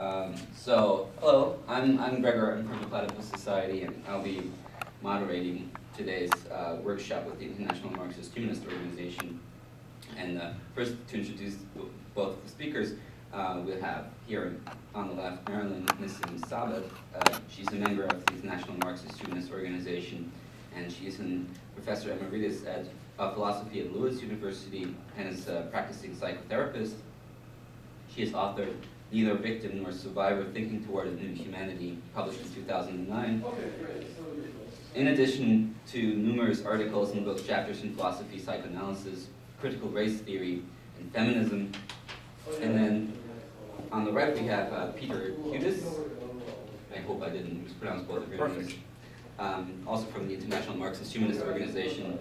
Hello, I'm Gregor. I'm from the Platypus Society, and I'll be moderating today's workshop with the International Marxist Humanist Organization. And first, to introduce both the speakers, we'll have here on the left Marilyn Nissim Sabat. She's a member of the International Marxist Humanist Organization, and she is a professor emeritus of philosophy at Lewis University and is a practicing psychotherapist. She has authored Neither Victim Nor Survivor, Thinking Toward a New Humanity, published in 2009. Okay, great. In addition to numerous articles and book chapters in philosophy, psychoanalysis, critical race theory, and feminism. And then on the right we have Peter Hudis. I hope I didn't mispronounce both of your names. Also from the International Marxist Humanist Organization.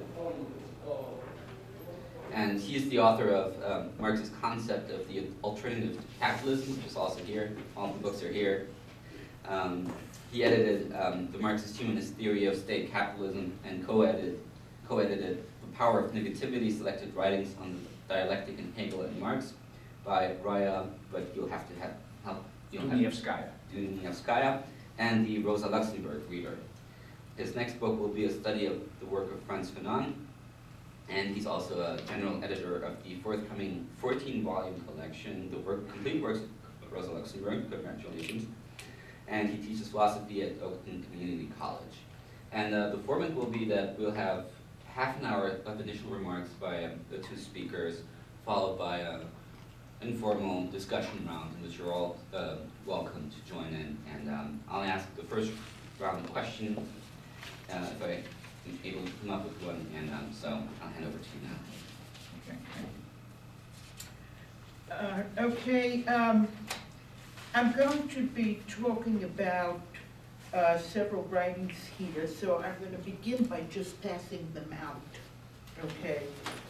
And he is the author of Marx's concept of the alternative to capitalism, which is also here. All the books are here. He edited the Marxist Humanist Theory of State Capitalism and co-edited The Power of Negativity, Selected Writings on the Dialectic in Hegel and Marx by Raya, but you'll have to have help. Dunievskaya, and the Rosa Luxemburg reader. His next book will be a study of the work of Frantz Fanon. And he's also a general editor of the forthcoming 14-volume collection, The Complete Works of Rosa Luxemburg. Congratulations. And he teaches philosophy at Oakton Community College. And the format will be that we'll have half an hour of initial remarks by the two speakers, followed by an informal discussion round in which you're all welcome to join in. And I'll ask the first round of questions if I'm able to come up with one, and so I'll hand over to you now. I'm going to be talking about several writings here, so I'm going to begin by just passing them out. Okay.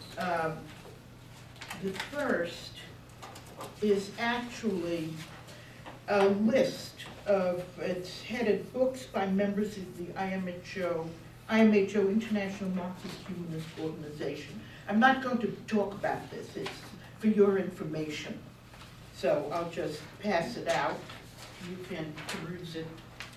The first is actually a list of, it's headed Books by Members of the IMHO, International Marxist Humanist Organization. I'm not going to talk about this, it's for your information. So I'll just pass it out. You can peruse it.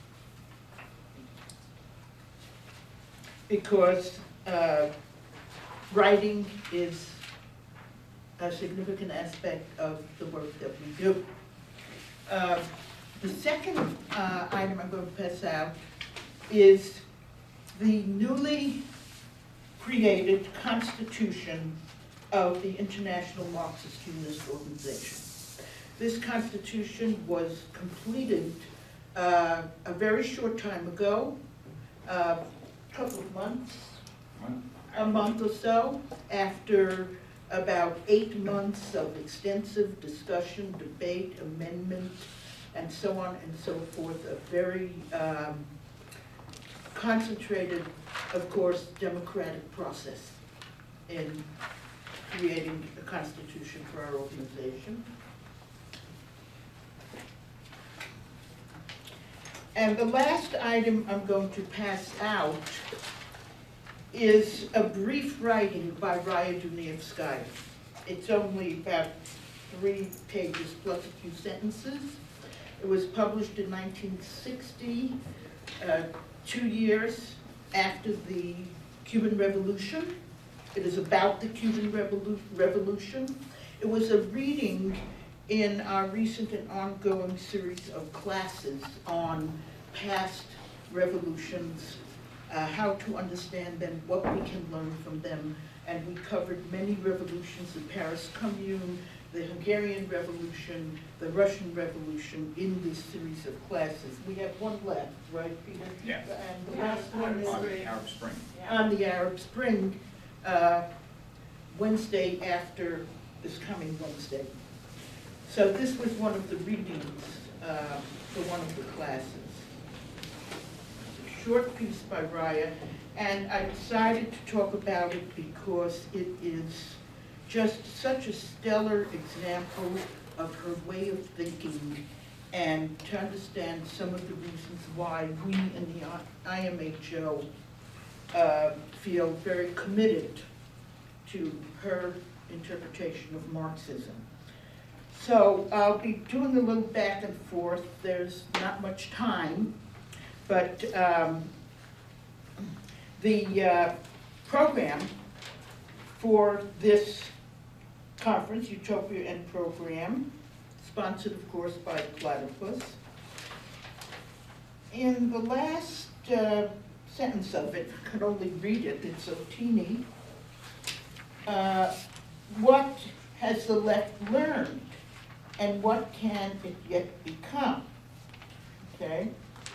Because writing is a significant aspect of the work that we do. The second item I'm going to pass out is the newly created Constitution of the International Marxist Humanist Organization. This Constitution was completed a very short time ago, a couple of months, a month or so, after about 8 months of extensive discussion, debate, amendment, and so on and so forth, a very concentrated, of course, democratic process in creating a constitution for our organization. And the last item I'm going to pass out is a brief writing by Raya Dunievskaya. It's only about 3 pages plus a few sentences. It was published in 1960, 2 years after the Cuban Revolution. It is about the Cuban Revolution. It was a reading in our recent and ongoing series of classes on past revolutions, how to understand them, what we can learn from them. And we covered many revolutions, the Paris Commune, the Hungarian Revolution, the Russian Revolution, in this series of classes. We have one left, right, Peter? Yeah. And the last one is on the Arab Spring. On the Arab Spring, Wednesday after this coming Wednesday. So this was one of the readings for one of the classes. A short piece by Raya, and I decided to talk about it because it is just such a stellar example of her way of thinking, and to understand some of the reasons why we in the IMHO feel very committed to her interpretation of Marxism. So I'll be doing a little back and forth. There's not much time, but the program for this conference, Utopia and Program, sponsored, of course, by Platypus. In the last sentence of it, I could only read it, it's so teeny. What has the left learned, and what can it yet become? Okay,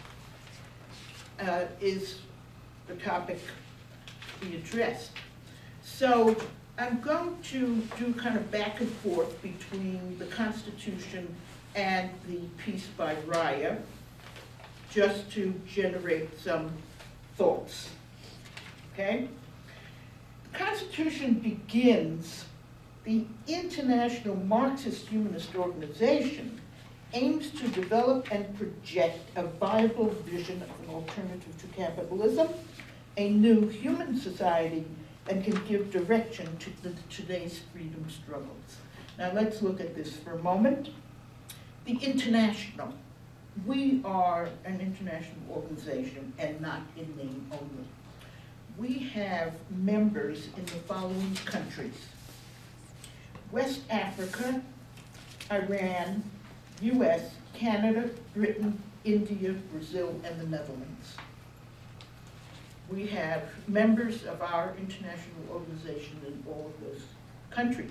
is the topic to be addressed. So I'm going to do kind of back and forth between the Constitution and the piece by Raya, just to generate some thoughts. Okay? The Constitution begins, the International Marxist Humanist Organization aims to develop and project a viable vision of an alternative to capitalism, a new human society that can give direction to today's freedom struggles. Now let's look at this for a moment. The International. We are an international organization and not in name only. We have members in the following countries: West Africa, Iran, US, Canada, Britain, India, Brazil, and the Netherlands. We have members of our international organization in all of those countries.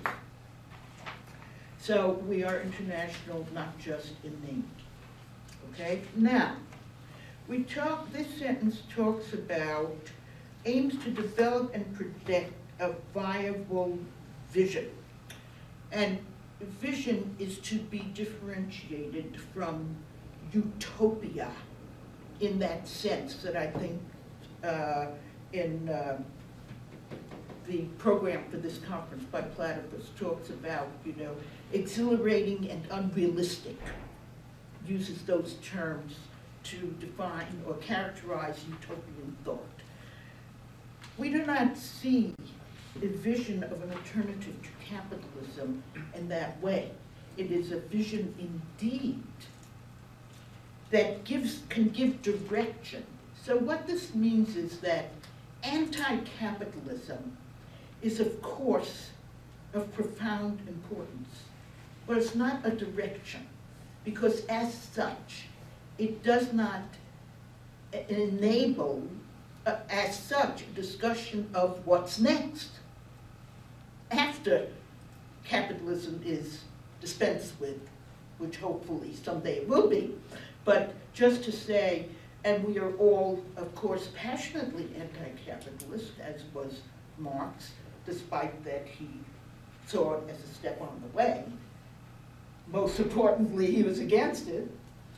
So we are international, not just in name. Okay, now, this sentence talks about aims to develop and project a viable vision. And vision is to be differentiated from utopia in that sense that I think in the program for this conference by Platypus talks about, exhilarating and unrealistic, uses those terms to define or characterize utopian thought. We do not see a vision of an alternative to capitalism in that way. It is a vision indeed that can give direction. So what this means is that anti-capitalism is, of course, of profound importance, but it's not a direction, because as such, it does not enable, as such, a discussion of what's next after capitalism is dispensed with, which hopefully someday it will be. But just to say, and we are all, of course, passionately anti-capitalist, as was Marx, despite that he saw it as a step on the way. Most importantly, he was against it.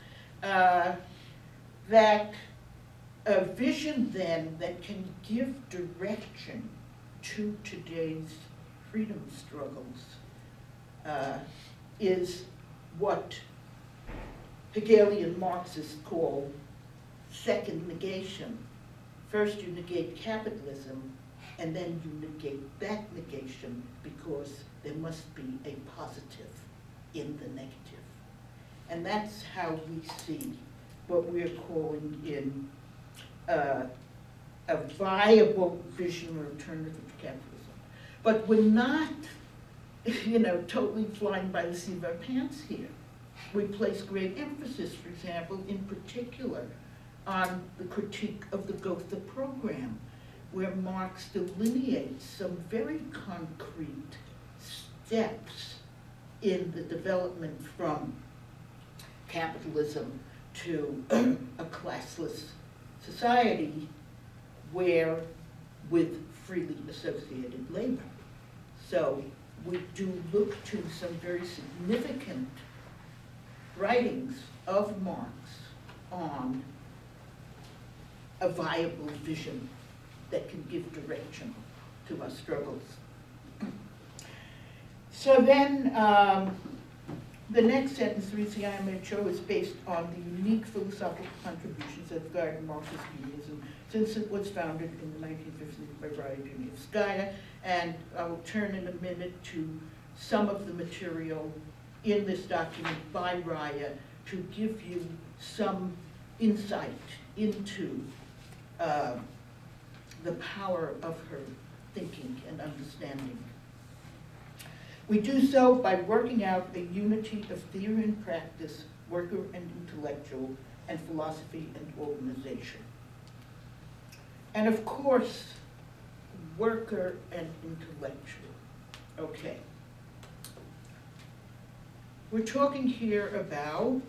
That a vision then that can give direction to today's freedom struggles is what Hegelian Marxists call second negation. First you negate capitalism, and then you negate that negation because there must be a positive in the negative. And that's how we see what we're calling in a viable vision or alternative to capitalism. But we're not, totally flying by the seat of our pants here. We place great emphasis, for example, in particular, on the critique of the Gotha program, where Marx delineates some very concrete steps in the development from capitalism to a classless society with freely associated labor. So we do look to some very significant writings of Marx on a viable vision that can give direction to our struggles. So then, the next sentence, the reason IMHO is based on the unique philosophical contributions of guided Marxist Judaism since it was founded in the 1950s by Raya Dunayevskaya, and I will turn in a minute to some of the material in this document by Raya to give you some insight into the power of her thinking and understanding. We do so by working out a unity of theory and practice, worker and intellectual, and philosophy and organization. And of course, worker and intellectual. Okay. We're talking here about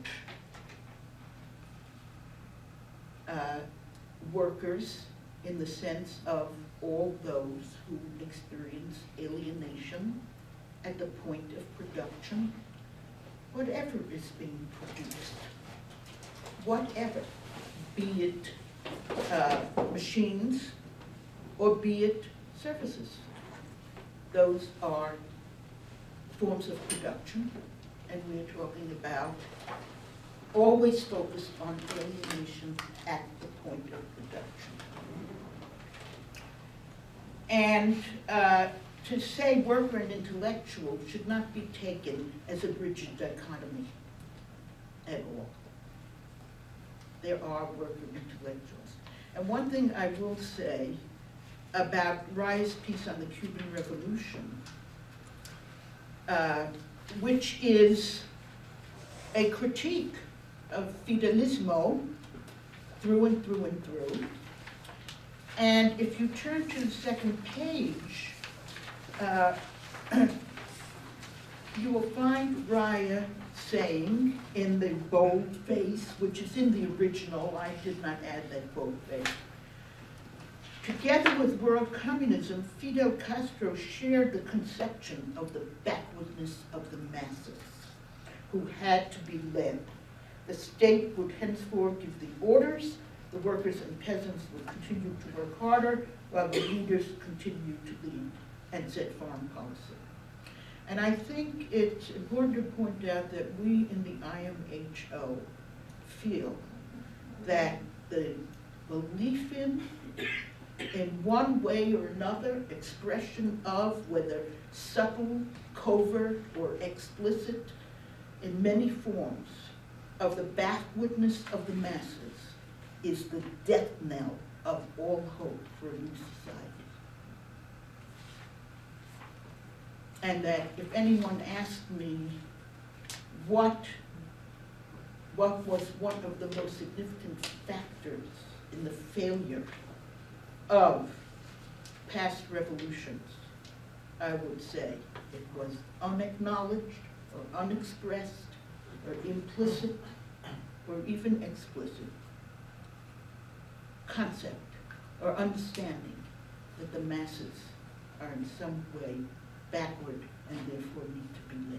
workers in the sense of all those who experience alienation at the point of production, whatever is being produced, whatever, be it machines or be it services. Those are forms of production, and we're talking about always focused on alienation at the point of production. And to say worker and intellectual should not be taken as a rigid dichotomy at all. There are worker intellectuals. And one thing I will say about Raya's piece on the Cuban Revolution, which is a critique of Fidelismo through and through and through. And if you turn to the second page, you will find Raya saying in the bold face, which is in the original, I did not add that bold face, together with world communism, Fidel Castro shared the conception of the backwardness of the masses, who had to be led. The state would henceforth give the orders, the workers and peasants would continue to work harder, while the leaders continued to lead and set foreign policy. And I think it's important to point out that we in the IMHO feel that the belief in one way or another, expression of, whether subtle, covert, or explicit, in many forms, of the backwardness of the masses is the death knell of all hope for a new society. And that if anyone asked me what was one of the most significant factors in the failure of past revolutions, I would say it was unacknowledged or unexpressed or implicit or even explicit concept or understanding that the masses are in some way backward and therefore need to be led.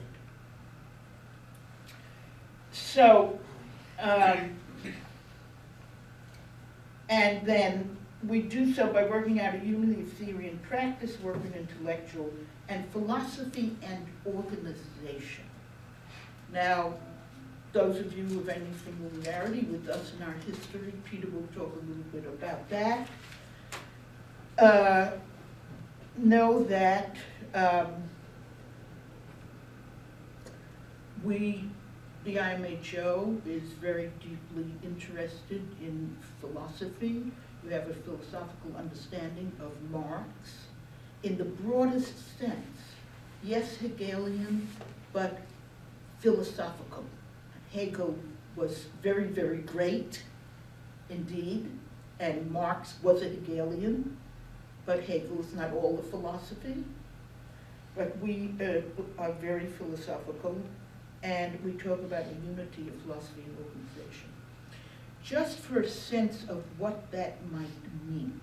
So, and then we do so by working out a unity of theory and practice, working intellectual, and philosophy and organization. Now, those of you who have any familiarity with us and our history, Peter will talk a little bit about that. Know that the IMHO is very deeply interested in philosophy. We have a philosophical understanding of Marx in the broadest sense. Yes, Hegelian, but philosophical. Hegel was very, very great indeed, and Marx was a Hegelian, but Hegel is not all the philosophy. But we are very philosophical, and we talk about the unity of philosophy and organization. Just for a sense of what that might mean.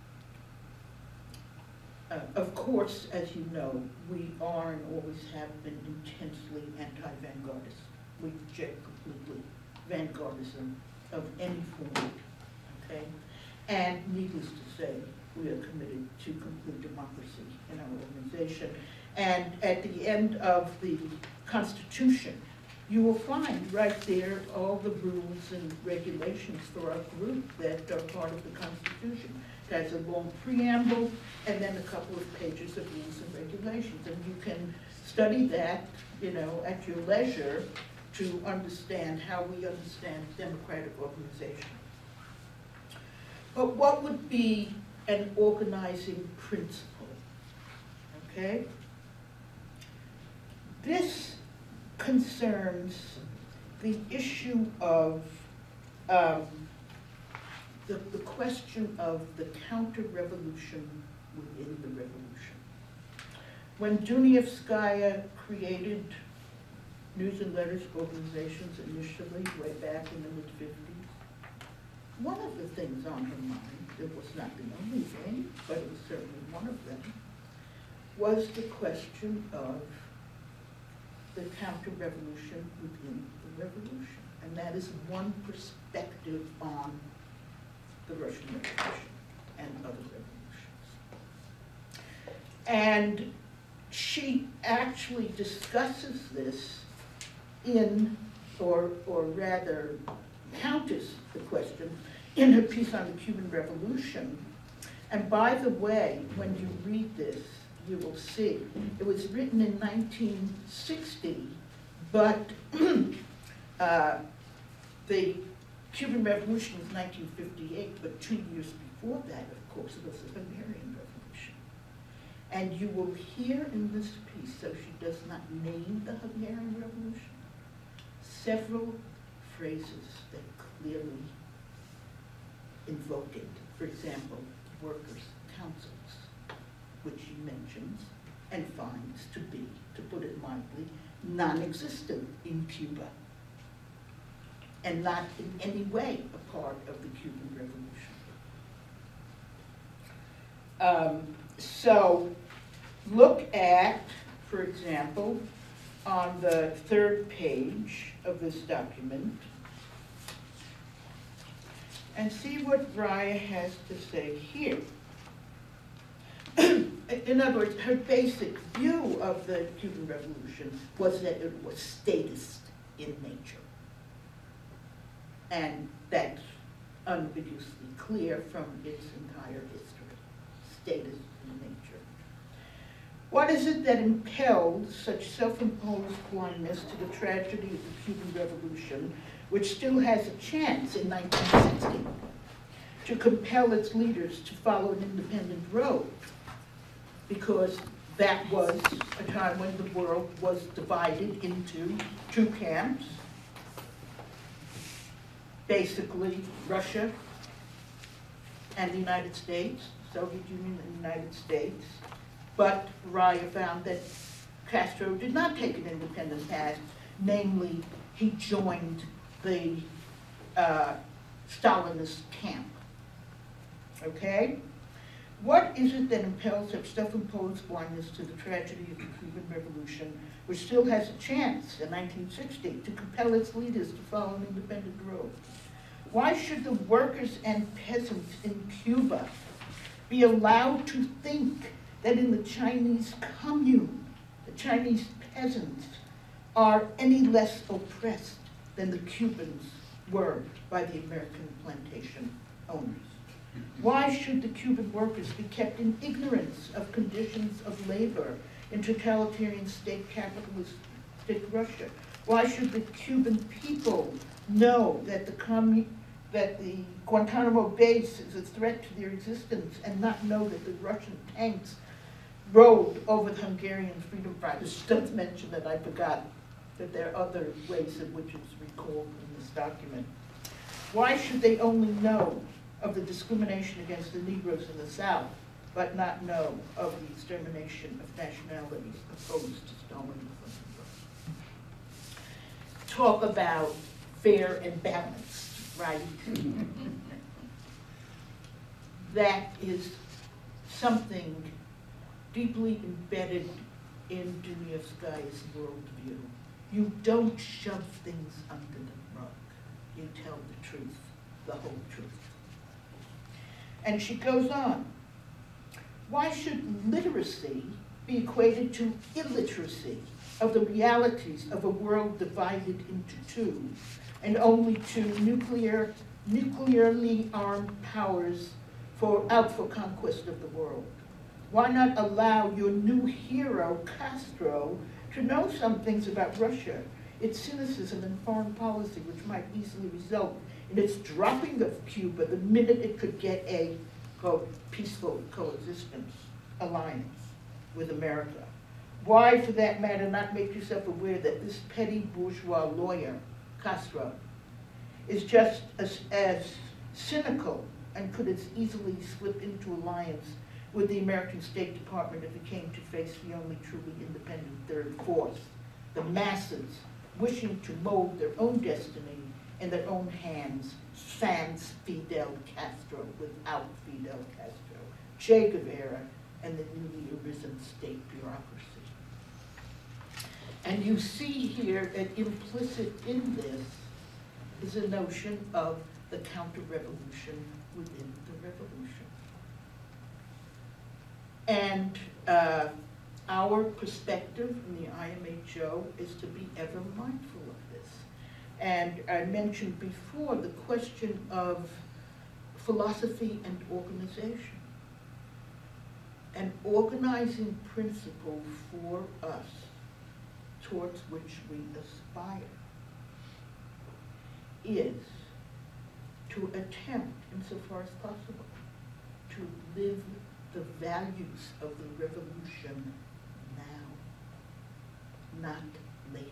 Of course, as you know, we are and always have been intensely anti-vanguardist. We reject completely vanguardism of any form, okay? And needless to say, we are committed to complete democracy in our organization. And at the end of the Constitution, you will find right there all the rules and regulations for our group that are part of the Constitution. It has a long preamble and then a couple of pages of rules and regulations. And you can study that, you know, at your leisure to understand how we understand democratic organization. But what would be an organizing principle? Okay? This concerns the issue of the question of the counter-revolution within the revolution. When Dunievskaya created News and Letters organizations initially, way back in the mid-50s, one of the things on her mind, it was not the only thing, but it was certainly one of them, was the question of the counter-revolution within the revolution. And that is one perspective on the Russian Revolution and other revolutions. And she actually discusses this in, or rather counters the question in her piece on the Cuban Revolution. And by the way, when you read this, you will see it was written in 1960, but the Cuban Revolution was 1958, but 2 years before that, of course, it was the Hungarian Revolution. And you will hear in this piece, so she does not name the Hungarian Revolution, several phrases that clearly invoke it. For example, workers' councils, which she mentions and finds to be, to put it mildly, non-existent in Cuba, and not in any way a part of the Cuban Revolution. So look at, for example, on the 3rd page of this document, and see what Raya has to say here. In other words, her basic view of the Cuban Revolution was that it was statist in nature. And that's unambiguously clear from its entire history, statist in nature. What is it that impelled such self-imposed blindness to the tragedy of the Cuban Revolution, which still has a chance in 1960 to compel its leaders to follow an independent road? Because that was a time when the world was divided into 2 camps. Basically, Russia and the United States, Soviet Union and the United States. But Raya found that Castro did not take an independent path, namely, he joined the Stalinist camp. Okay? What is it that impels such self-imposed blindness to the tragedy of the Cuban Revolution, which still has a chance in 1960 to compel its leaders to follow an independent road? Why should the workers and peasants in Cuba be allowed to think that in the Chinese commune, the Chinese peasants are any less oppressed than the Cubans were by the American plantation owners? Why should the Cuban workers be kept in ignorance of conditions of labor in totalitarian state capitalistic Russia? Why should the Cuban people know that the Guantanamo base is a threat to their existence and not know that the Russian tanks rode over the Hungarian freedom fighters? Don't mention that I forgot that there are other ways in which it's recalled in this document. Why should they only know of the discrimination against the Negroes in the South, but not know of the extermination of nationalities opposed to Stalinism? Talk about fair and balanced, right? That is something deeply embedded in Dunievskaya's worldview. You don't shove things under the rug. You tell the truth, the whole truth. And she goes on. Why should literacy be equated to illiteracy of the realities of a world divided into 2 and only 2 nuclearly armed powers out for conquest of the world? Why not allow your new hero, Castro, To know some things about Russia, its cynicism and foreign policy, which might easily result in its dropping of Cuba the minute it could get a, quote, peaceful coexistence alliance with America. Why, for that matter, not make yourself aware that this petty bourgeois lawyer, Castro, is just as cynical and could as easily slip into alliance with the American State Department if it came to face the only truly independent third force, the masses wishing to mold their own destiny in their own hands, sans Fidel Castro, without Fidel Castro, Che Guevara, and the newly arisen state bureaucracy. And you see here that implicit in this is a notion of the counter-revolution within the revolution. And our perspective from the IMHO is to be ever mindful of this. And I mentioned before the question of philosophy and organization. An organizing principle for us towards which we aspire is to attempt, insofar as possible, to live the values of the revolution now, not later.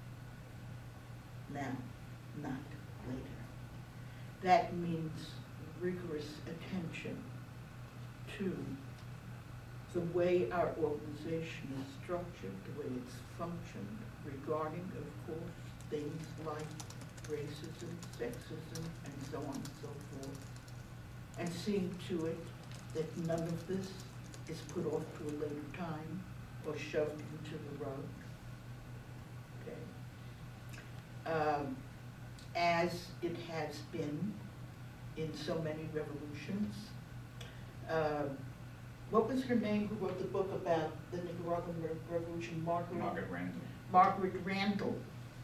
Now, not later. That means rigorous attention to the way our organization is structured, the way it's functioned, regarding, of course, things like racism, sexism, and so on and so forth, and seeing to it that none of this is put off to a later time or shoved into the rug. Okay. As it has been in so many revolutions. What was her name who wrote the book about the Nicaraguan Revolution? Margaret Randall. Margaret Randall,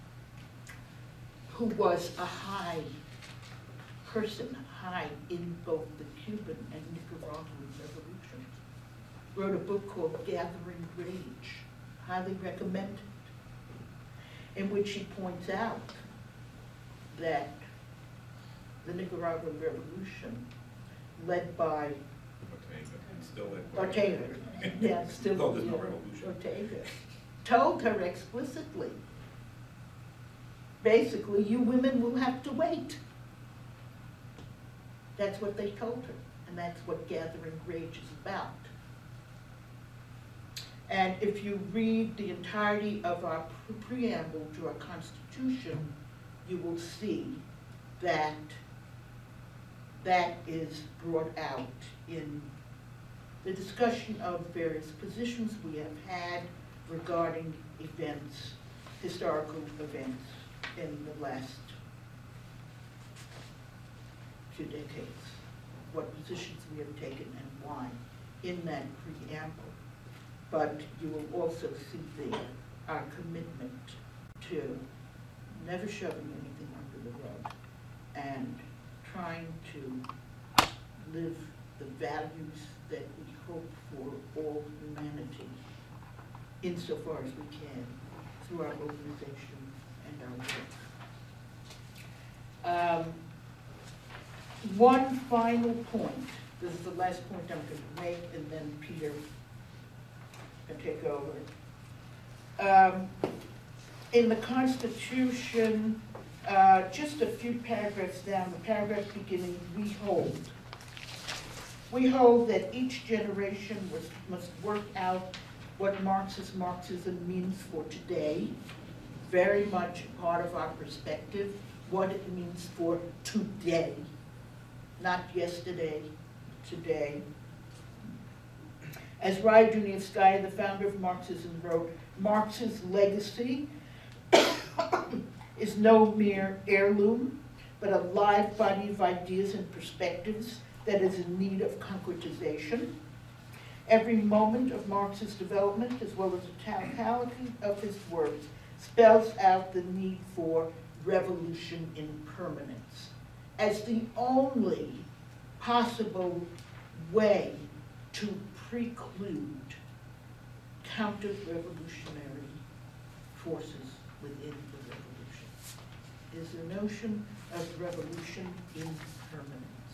who was a high person, high in both the Cuban and Nicaraguan revolutions, wrote a book called Gathering Rage, highly recommended, in which she points out that the Nicaraguan Revolution, led by Ortega, yeah, still no, there's no revolution. Ortega, told her explicitly, basically, you women will have to wait. That's what they told her, and that's what Gathering Rage is about. And if you read the entirety of our preamble to our Constitution, you will see that that is brought out in the discussion of various positions we have had regarding events, historical events in the last few decades, what positions we have taken and why in that preamble. But you will also see there our commitment to never shoving anything under the rug and trying to live the values that we hope for all humanity insofar as we can through our organization and our work. One final point, this is the last point I'm going to make, and then Peter can take over. In the Constitution, just a few paragraphs down, the paragraph beginning, we hold that each generation must work out what Marxism means for today, very much part of our perspective, what it means for today, not yesterday, today. As Raya Dunayevskaya, the founder of Marxism, wrote, Marx's legacy is no mere heirloom, but a live body of ideas and perspectives that is in need of concretization. Every moment of Marx's development, as well as the totality of his works, spells out the need for revolution in permanence as the only possible way to preclude counter-revolutionary forces within the revolution. Is the notion of revolution impermanence.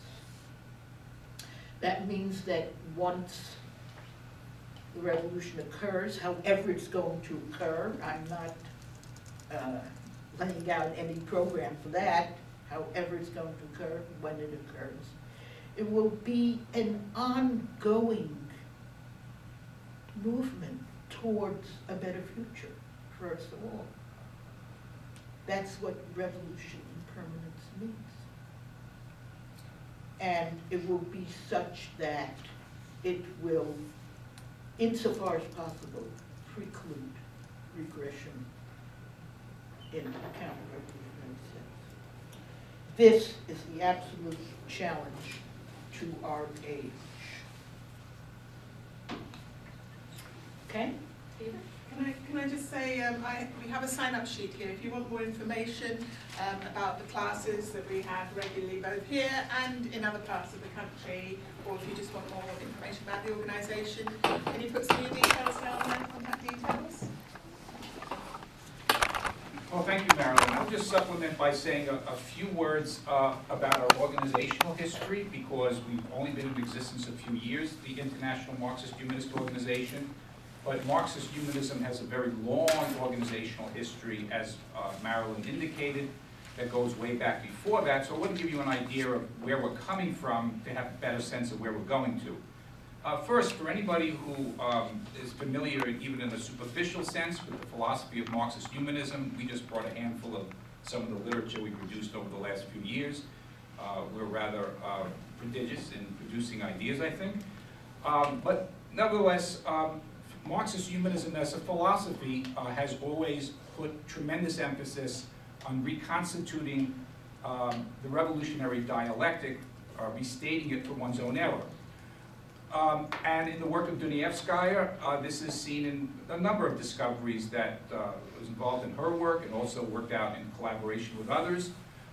That means that once the revolution occurs, however it's going to occur, I'm not laying out any program for that, however it's going to occur, when it occurs, it will be an ongoing movement towards a better future for us all. That's what revolution impermanence means. And it will be such that it will, insofar as possible, preclude regression in a counter-revolutionary sense. This is the absolute challenge to our age. Okay? Eva? Can I just say, we have a sign-up sheet here. If you want more information about the classes that we have regularly, both here and in other parts of the country, or if you just want more information about the organisation, can you put some of your details down there, contact details? Well, thank you, Marilyn. I'll just supplement by saying a few words about our organizational history, because we've only been in existence a few years, the International Marxist Humanist Organization. But Marxist Humanism has a very long organizational history, as Marilyn indicated, that goes way back before that. So I want to give you an idea of where we're coming from to have a better sense of where we're going to. First, for anybody who is familiar, even in a superficial sense, with the philosophy of Marxist humanism, we just brought a handful of some of the literature we produced over the last few years. We're rather prodigious in producing ideas, I think. But nevertheless, Marxist humanism as a philosophy has always put tremendous emphasis on reconstituting the revolutionary dialectic, restating it for one's own era. And in the work of Dunayevskaya, this is seen in a number of discoveries that was involved in her work and also worked out in collaboration with others,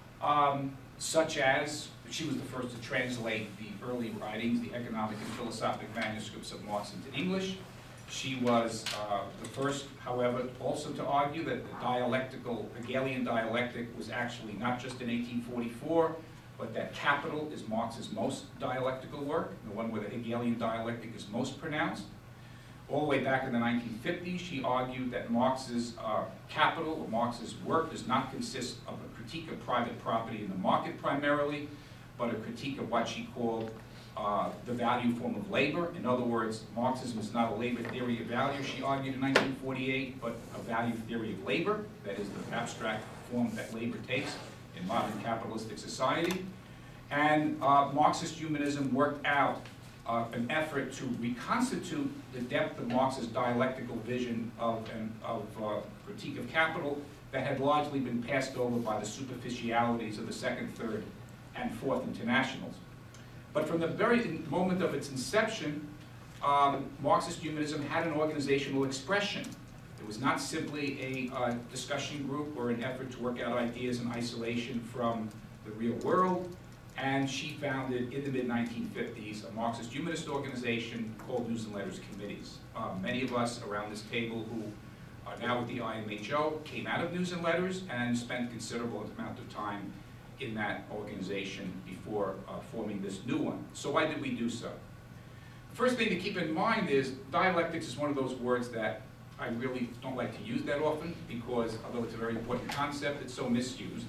such as she was the first to translate the early writings, the economic and philosophic manuscripts of Marx into English. She was the first, however, also to argue that the dialectical, Hegelian dialectic was actually not just in 1844, but that Capital is Marx's most dialectical work, the one where the Hegelian dialectic is most pronounced. All the way back in the 1950s, she argued that Marx's Capital, or Marx's work, does not consist of a critique of private property in the market primarily, but a critique of what she called the value form of labor. In other words, Marxism is not a labor theory of value, she argued in 1948, but a value theory of labor, that is the abstract form that labor takes in modern capitalistic society. And Marxist humanism worked out an effort to reconstitute the depth of Marx's dialectical vision of critique of capital that had largely been passed over by the superficialities of the Second, Third, and Fourth Internationals. But from the very moment of its inception, Marxist humanism had an organizational expression. It was not simply a discussion group or an effort to work out ideas in isolation from the real world. And she founded, in the mid-1950s, a Marxist humanist organization called News and Letters Committees. Many of us around this table who are now with the IMHO came out of News and Letters and spent considerable amount of time in that organization before forming this new one. So why did we do so? The first thing to keep in mind is dialectics is one of those words that I really don't like to use that often because, although it's a very important concept, it's so misused.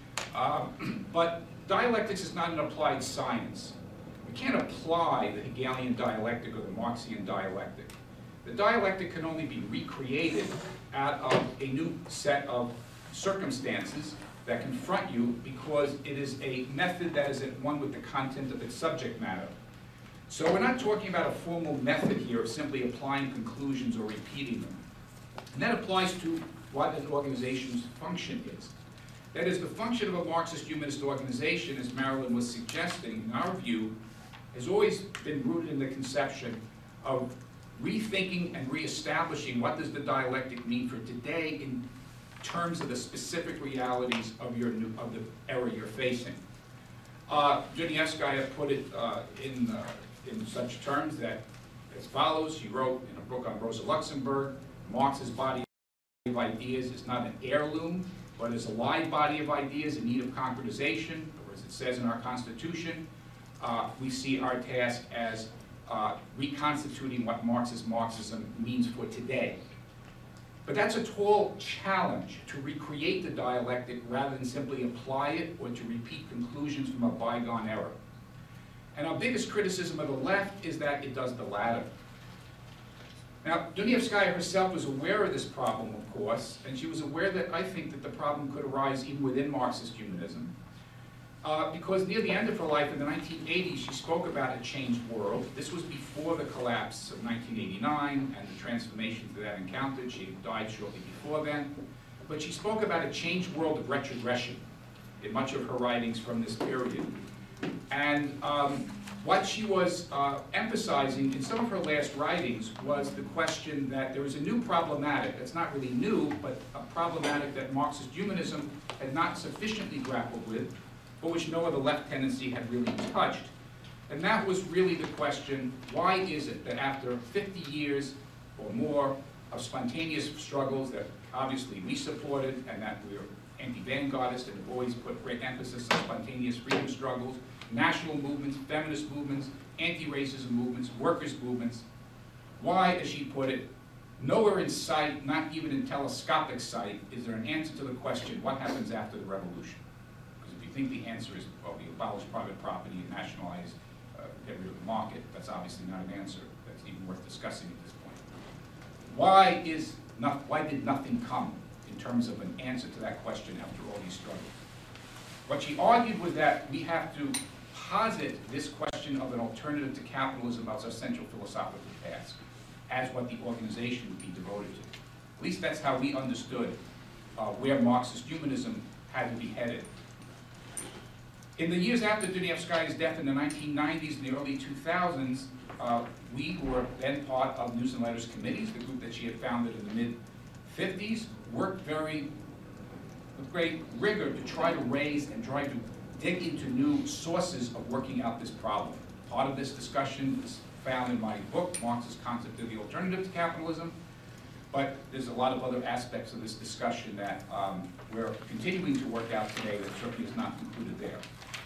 But dialectics is not an applied science. We can't apply the Hegelian dialectic or the Marxian dialectic. The dialectic can only be recreated out of a new set of circumstances that confront you because it is a method that is at one with the content of its subject matter. So we're not talking about a formal method here of simply applying conclusions or repeating them. And that applies to what an organization's function is. That is, the function of a Marxist humanist organization, as Marilyn was suggesting, in our view, has always been rooted in the conception of rethinking and reestablishing what does the dialectic mean for today in terms of the specific realities of the era you're facing. Dunayevskaya put it in such terms that as follows. She wrote in a book on Rosa Luxemburg, Marx's body of ideas is not an heirloom, but is a live body of ideas in need of concretization, or as it says in our Constitution, we see our task as reconstituting what Marxist Marxism means for today. But that's a tall challenge, to recreate the dialectic rather than simply apply it or to repeat conclusions from a bygone era. And our biggest criticism of the left is that it does the latter. Now, Dunayevskaya herself was aware of this problem, of course, and she was aware that I think that the problem could arise even within Marxist humanism. Because near the end of her life, in the 1980s, she spoke about a changed world. This was before the collapse of 1989 and the transformations that that encountered. She had died shortly before then. But she spoke about a changed world of retrogression in much of her writings from this period. And what she was emphasizing in some of her last writings was the question that there is a new problematic, that's not really new, but a problematic that Marxist humanism had not sufficiently grappled with, for which no other left tendency had really touched. And that was really the question, why is it that after 50 years or more of spontaneous struggles that obviously we supported and that we were anti-vanguardist and have always put great emphasis on spontaneous freedom struggles, national movements, feminist movements, anti-racism movements, workers' movements, why, as she put it, nowhere in sight, not even in telescopic sight, is there an answer to the question, what happens after the revolution? I think the answer is, well, we abolish private property and nationalize, get rid of the market. That's obviously not an answer that's even worth discussing at this point. Why did nothing come in terms of an answer to that question after all these struggles? What she argued was that we have to posit this question of an alternative to capitalism as our central philosophical task, as what the organization would be devoted to. At least that's how we understood where Marxist humanism had to be headed. In the years after Dunayevskaya's death in the 1990s and the early 2000s, we, who were then part of News and Letters committees, the group that she had founded in the mid-50s, worked with great rigor to try to raise and try to dig into new sources of working out this problem. Part of this discussion is found in my book, Marx's Concept of the Alternative to Capitalism, but there's a lot of other aspects of this discussion that we're continuing to work out today that certainly is not concluded there.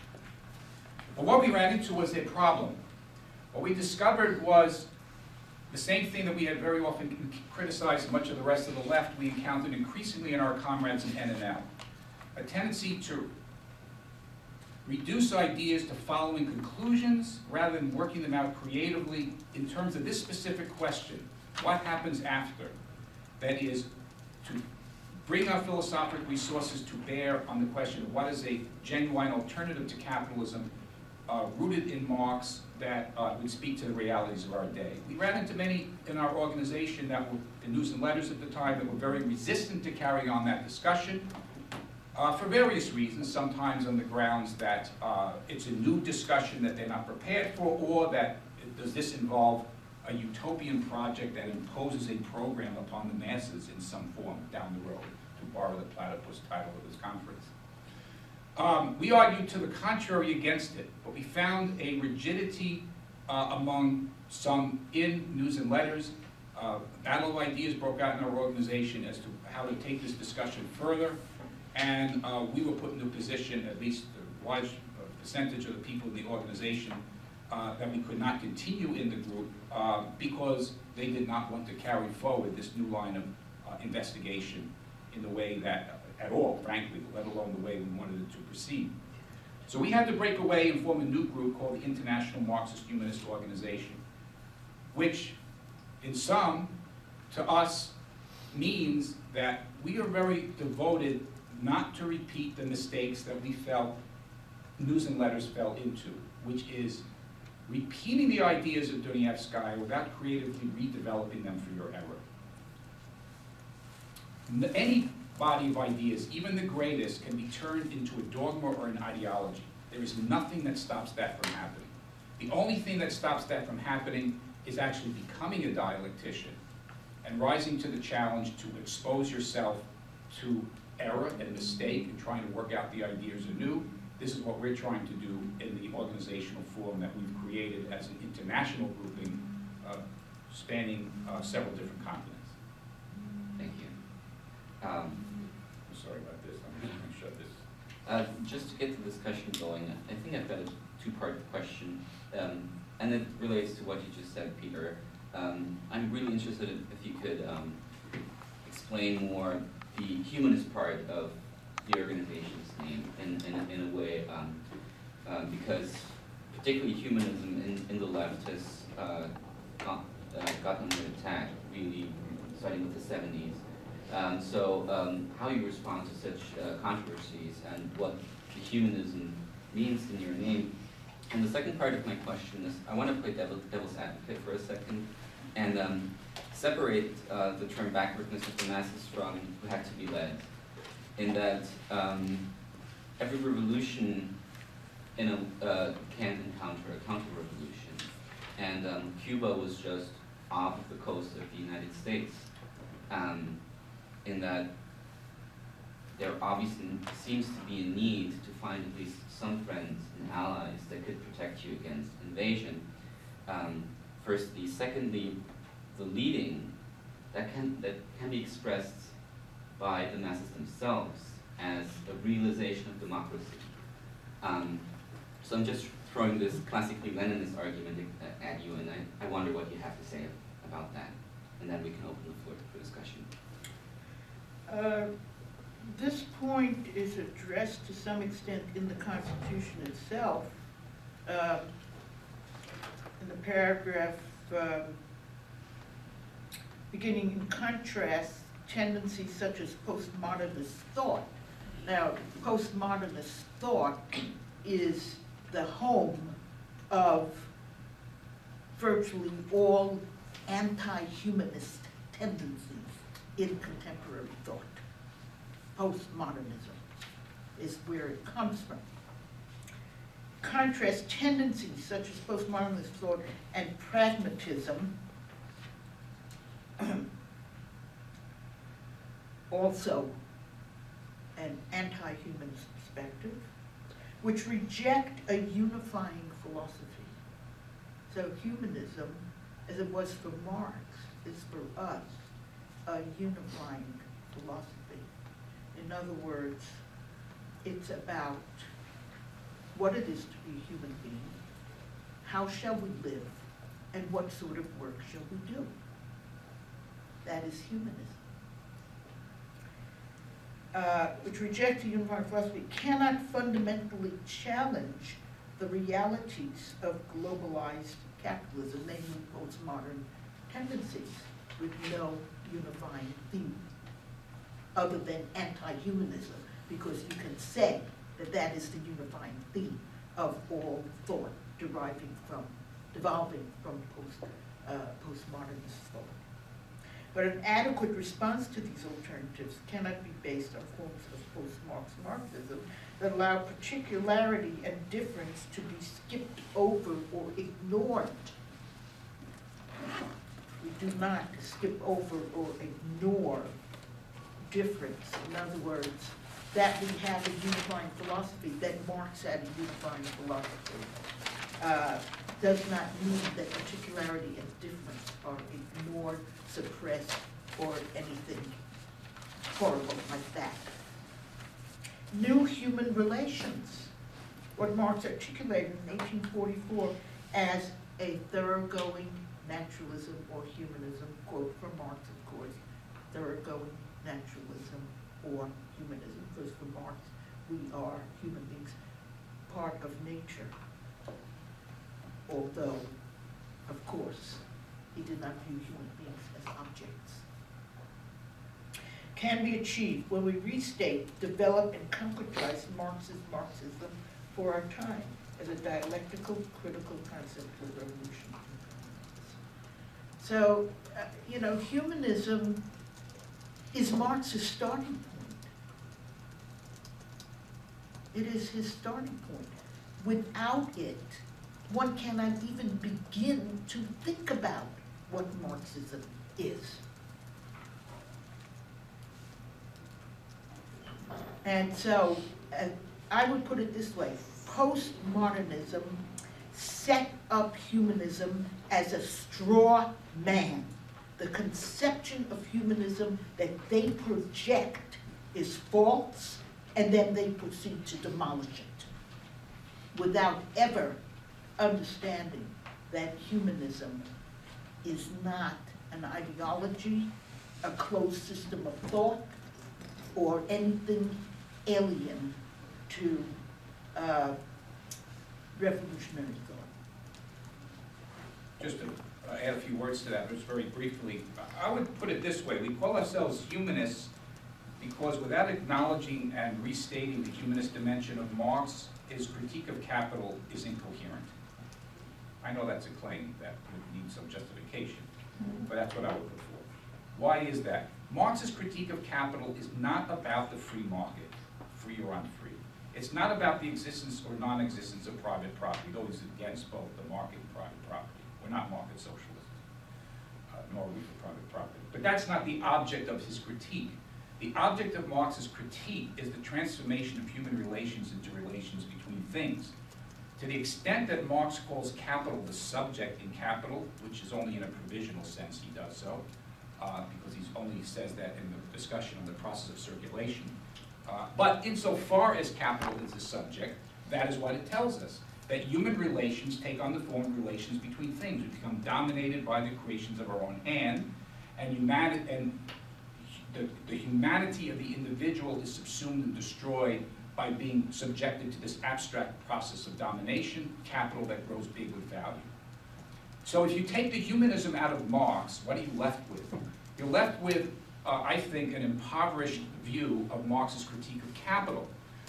But what we ran into was a problem. What we discovered was the same thing that we had very often criticized much of the rest of the left, we encountered increasingly in our comrades in NNL. A tendency to reduce ideas to following conclusions rather than working them out creatively in terms of this specific question, what happens after? That is, to bring our philosophic resources to bear on the question of what is a genuine alternative to capitalism rooted in Marx that would speak to the realities of our day. We ran into many in our organization that were in News and Letters at the time that were very resistant to carrying on that discussion for various reasons, sometimes on the grounds that it's a new discussion that they're not prepared for, or that does this involve a utopian project that imposes a program upon the masses in some form down the road, to borrow the platypus title of this conference. We argued to the contrary against it, but we found a rigidity among some in News and Letters. A battle of ideas broke out in our organization as to how to take this discussion further, and we were put in a position, at least a large percentage of the people in the organization, that we could not continue in the group because they did not want to carry forward this new line of investigation in the way that, at all, frankly, let alone the way we wanted it to proceed. So we had to break away and form a new group called the International Marxist Humanist Organization, which, in sum, to us, means that we are very devoted not to repeat the mistakes that we felt News and Letters fell into, which is repeating the ideas of Dunayevskaya without creatively redeveloping them for your era. Any body of ideas, even the greatest, can be turned into a dogma or an ideology. There is nothing that stops that from happening. The only thing that stops that from happening is actually becoming a dialectician and rising to the challenge to expose yourself to error and mistake and trying to work out the ideas anew. This is what we're trying to do in the organizational form that we've created as an international grouping spanning several different continents. Thank you. I'm sorry about this, I'm just gonna shut this. Just to get the discussion going, I think I've got a two-part question, and it relates to what you just said, Peter. I'm really interested if you could explain more the humanist part of the organization's name in a way, because particularly humanism in the left has gotten under attack, really, starting with the 70s. So how you respond to such controversies and what the humanism means in your name. And the second part of my question is, I want to play devil's advocate for a second and separate the term backwardness of the masses from who had to be led. In that every revolution can encounter a counter-revolution. And Cuba was just off of the coast of the United States. In that there obviously seems to be a need to find at least some friends and allies that could protect you against invasion. Firstly. Secondly, the leading that can be expressed by the masses themselves as a realization of democracy. So I'm just throwing this classically Leninist argument at you, and I wonder what you have to say about that. And then we can open the floor for discussion. This point is addressed to some extent in the Constitution itself. In the paragraph beginning in contrast, tendencies such as postmodernist thought. Now, postmodernist thought is the home of virtually all anti-humanist tendencies in contemporary thought. Postmodernism is where it comes from. Contrast tendencies such as postmodernist thought and pragmatism, also an anti-humanist perspective, which reject a unifying philosophy. So humanism, as it was for Marx, is for us a unifying philosophy. In other words, it's about what it is to be a human being, how shall we live, and what sort of work shall we do. That is humanism. Which rejects a unifying philosophy, cannot fundamentally challenge the realities of globalized capitalism, namely postmodern tendencies, with no unifying theme other than anti-humanism, because you can say that that is the unifying theme of all thought devolving from postmodernist thought. But an adequate response to these alternatives cannot be based on forms of post-Marxism that allow particularity and difference to be skipped over or ignored. We do not skip over or ignore difference. In other words, that we have a unifying philosophy, that Marx had a unifying philosophy, does not mean that particularity and difference are ignored, suppressed, or anything horrible like that. New human relations, what Marx articulated in 1844 as a thoroughgoing naturalism or humanism, quote from Marx, of course, thoroughgoing naturalism or humanism, because for Marx, we are human beings, part of nature. Although, of course, he did not view human beings as objects. Can be achieved when we restate, develop, and concretize Marxist Marxism for our time as a dialectical, critical concept for revolution. So, humanism is Marx's starting point. It is his starting point. Without it, one cannot even begin to think about what Marxism is. And so, I would put it this way, postmodernism set up humanism as a straw man the conception of humanism that they project is false, and then they proceed to demolish it without ever understanding that humanism is not an ideology, a closed system of thought, or anything alien to revolutionary thought. Just to add a few words to that, just very briefly, I would put it this way. We call ourselves humanists because without acknowledging and restating the humanist dimension of Marx, his critique of capital is incoherent. I know that's a claim that would need some justification, but that's what I would put forward. Why is that? Marx's critique of capital is not about the free market, free or unfree. It's not about the existence or non-existence of private property, though he's against both the market and private property. We're not market socialists, nor are we for private property. But that's not the object of his critique. The object of Marx's critique is the transformation of human relations into relations between things. To the extent that Marx calls capital the subject in capital, which is only in a provisional sense he does so, because he only says that in the discussion on the process of circulation. But insofar as capital is the subject, that is what it tells us, that human relations take on the form of relations between things. We become dominated by the creations of our own hand, and the humanity of the individual is subsumed and destroyed by being subjected to this abstract process of domination, capital that grows big with value. So if you take the humanism out of Marx, what are you left with? You're left with, I think, an impoverished view of Marx's critique of capital.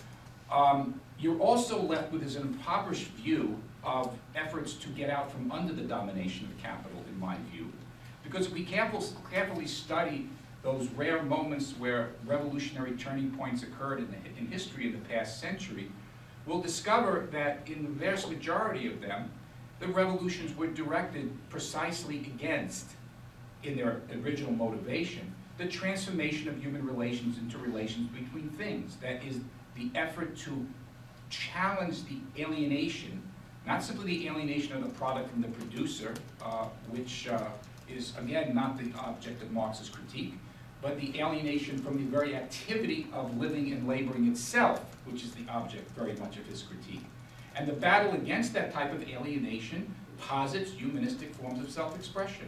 You're also left with an impoverished view of efforts to get out from under the domination of capital, in my view. Because if we carefully study those rare moments where revolutionary turning points occurred in history in the past century, we'll discover that in the vast majority of them, the revolutions were directed precisely against, in their original motivation, the transformation of human relations into relations between things. That is, the effort to challenge the alienation, not simply the alienation of the product from the producer, which is, again, not the object of Marx's critique, but the alienation from the very activity of living and laboring itself, which is the object very much of his critique. And the battle against that type of alienation posits humanistic forms of self-expression.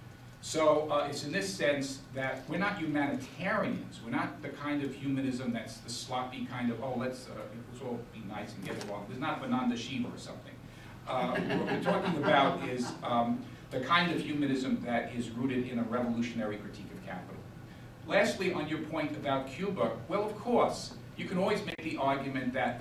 So it's in this sense that we're not humanitarians. We're not the kind of humanism that's the sloppy kind of, oh, let's all be nice and get along. There's not Ananda Shiva or something. What we're talking about is the kind of humanism that is rooted in a revolutionary critique of capital. Lastly, on your point about Cuba, well, of course, you can always make the argument that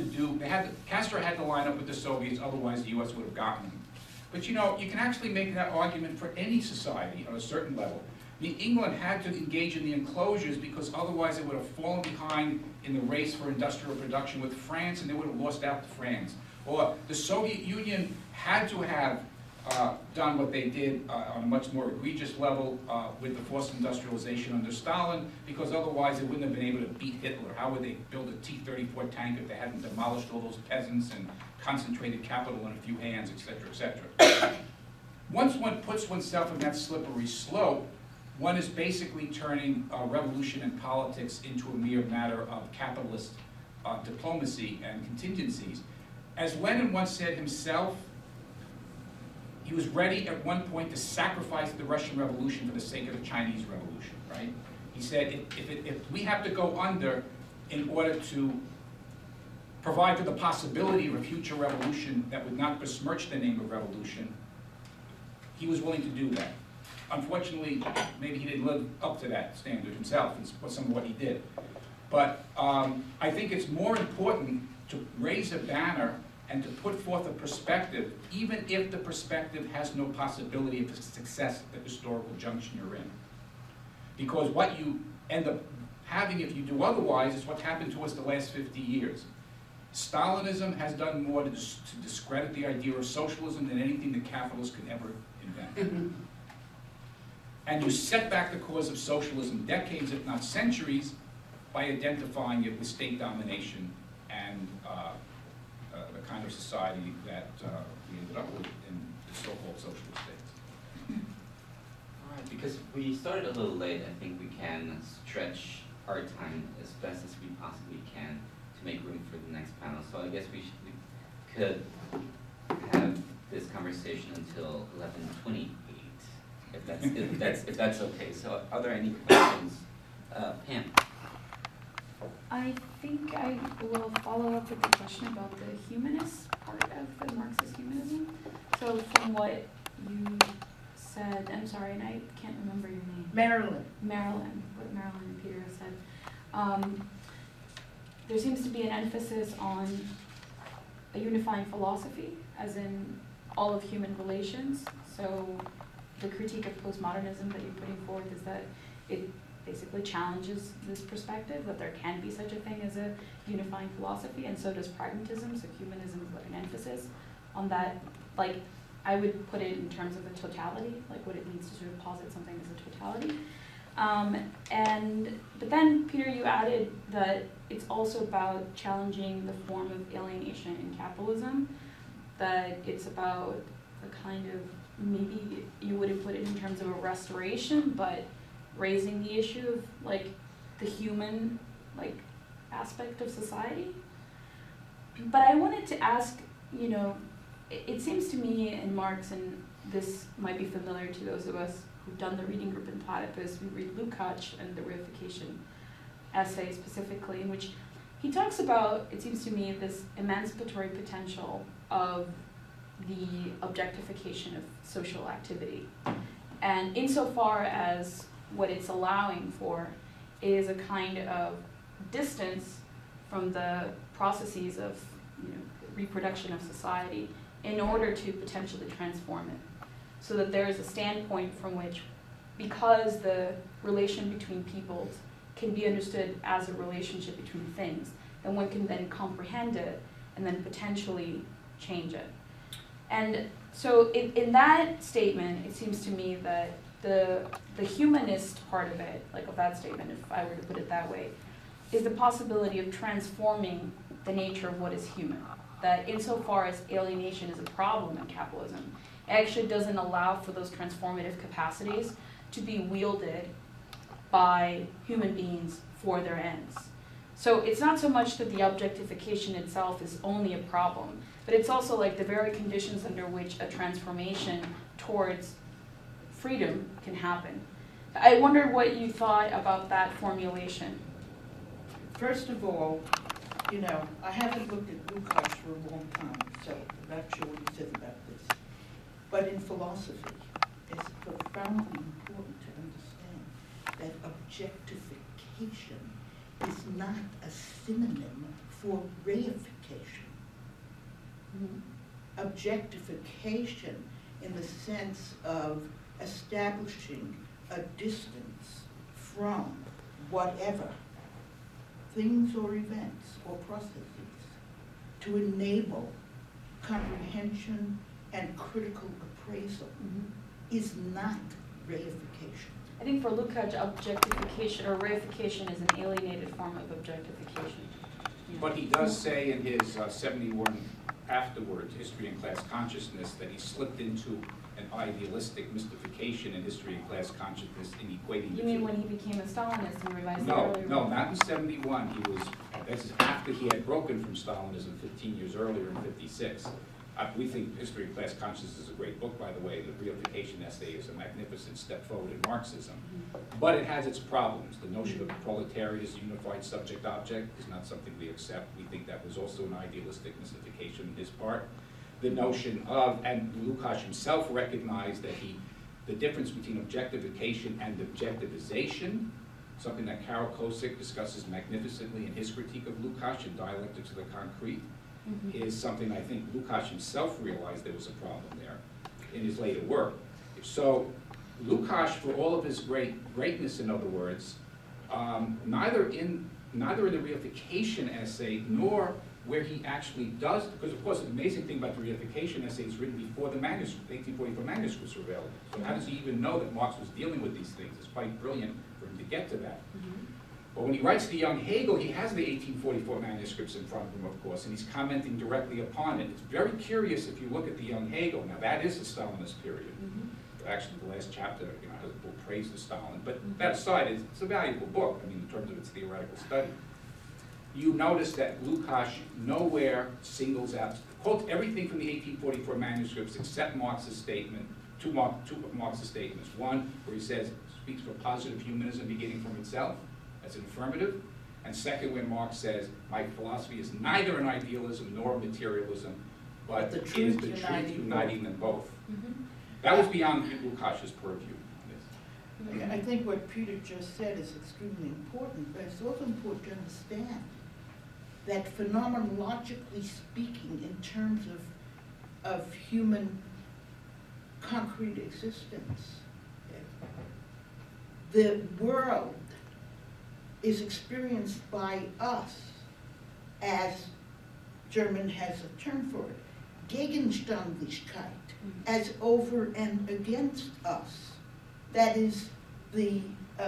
Castro had to line up with the Soviets, otherwise the U.S. would have gotten him. But you know, you can actually make that argument for any society on a certain level. I mean, England had to engage in the enclosures because otherwise it would have fallen behind in the race for industrial production with France, and they would have lost out to France. Or the Soviet Union had to have done what they did on a much more egregious level with the forced industrialization under Stalin, because otherwise they wouldn't have been able to beat Hitler. How would they build a T-34 tank if they hadn't demolished all those peasants and concentrated capital in a few hands, et cetera, et cetera. Once one puts oneself in that slippery slope, one is basically turning revolution in politics into a mere matter of capitalist diplomacy and contingencies. As Lenin once said himself, he was ready at one point to sacrifice the Russian Revolution for the sake of the Chinese Revolution, right? He said, if we have to go under in order to provide for the possibility of a future revolution that would not besmirch the name of revolution, he was willing to do that. Unfortunately, maybe he didn't live up to that standard himself, and some of what he did. But I think it's more important to raise a banner and to put forth a perspective, even if the perspective has no possibility of success at the historical junction you're in. Because what you end up having if you do otherwise is what's happened to us the last 50 years. Stalinism has done more to discredit the idea of socialism than anything the capitalists could ever invent. And you set back the cause of socialism decades, if not centuries, by identifying it with state domination and the kind of society that we ended up with in the so-called socialist states. All Because we started a little late, I think we can stretch our time as best as we possibly can to make room for the next panel. So I guess we could have this conversation until 11:28, if that's okay. So are there any questions? Pam? I think I will follow up with the question about the humanist part of the Marxist humanism. So from what you said, I'm sorry, and I can't remember your name. Marilyn. Marilyn, what Marilyn and Peter said. There seems to be an emphasis on a unifying philosophy, as in all of human relations. So the critique of postmodernism that you're putting forth is that it basically challenges this perspective that there can be such a thing as a unifying philosophy, and so does pragmatism. So humanism is like an emphasis on that. Like, I would put it in terms of a totality, like what it means to sort of posit something as a totality. But then, Peter, you added that it's also about challenging the form of alienation in capitalism, that it's about a kind of, maybe you wouldn't put it in terms of a restoration, but raising the issue of like the human like aspect of society. But I wanted to ask, you know, it seems to me in Marx, and this might be familiar to those of us who've done the reading group in Platypus, we read Lukács and the reification essay specifically, in which he talks about, it seems to me, this emancipatory potential of the objectification of social activity. And insofar as what it's allowing for is a kind of distance from the processes of, you know, reproduction of society in order to potentially transform it. So that there is a standpoint from which, because the relation between peoples can be understood as a relationship between things, then one can then comprehend it and then potentially change it. And so in that statement, it seems to me that the humanist part of it, like of that statement, if I were to put it that way, is the possibility of transforming the nature of what is human. That insofar as alienation is a problem in capitalism, it actually doesn't allow for those transformative capacities to be wielded by human beings for their ends. So it's not so much that the objectification itself is only a problem, but it's also like the very conditions under which a transformation towards freedom can happen. I wondered what you thought about that formulation. First of all, you know, I haven't looked at Lukács for a long time, so I'm not sure what he says about this. But in philosophy, it's profoundly important to understand that objectification is not a synonym for reification. Mm-hmm. Objectification in the sense of establishing a distance from whatever things or events or processes to enable comprehension and critical appraisal is not reification. I think for Lukács, objectification or reification is an alienated form of objectification. Yeah. But he does say in his 71 afterwards, History and Class Consciousness, that he slipped into an idealistic mystification in history and class consciousness in equating the You mean two. when he became a Stalinist and revised the No, earlier no, book? not in 71. He was, that's after he had broken from Stalinism 15 years earlier in 56. We think History and Class Consciousness is a great book, by the way. The reification essay is a magnificent step forward in Marxism. But it has its problems. The notion of proletariat as a unified subject-object is not something we accept. We think that was also an idealistic mystification on his part. The notion of, and Lukács himself recognized that the difference between objectification and objectivization, something that Karol Kosick discusses magnificently in his critique of Lukács in Dialectics of the Concrete, is something I think Lukács himself realized there was a problem there in his later work. So Lukács, for all of his greatness, in other words, neither in the reification essay nor where he actually does, because of course the amazing thing about the reification essay is written before the manuscript, 1844 manuscripts were available. So how does he even know that Marx was dealing with these things? It's quite brilliant for him to get to that. But when he writes the Young Hegel, he has the 1844 manuscripts in front of him, of course, and he's commenting directly upon it. It's very curious if you look at the Young Hegel. Now that is the Stalinist period. actually the last chapter, has a book praises Stalin, but that aside, it's a valuable book, I mean, in terms of its theoretical study. You notice that Lukács nowhere singles out, quotes everything from the 1844 manuscripts except Marx's statement, two of Marx's statements. One, where he says, speaks for positive humanism beginning from itself, as an affirmative. And second, when Marx says, my philosophy is neither an idealism nor materialism, but The it is truth the truth uniting uniting them both. Mhm. That was beyond Lukács's purview. I think what Peter just said is extremely important, but it's also important to understand that phenomenologically speaking, in terms of human concrete existence, the world is experienced by us as, German has a term for it, Gegenständlichkeit, as over and against us. That is the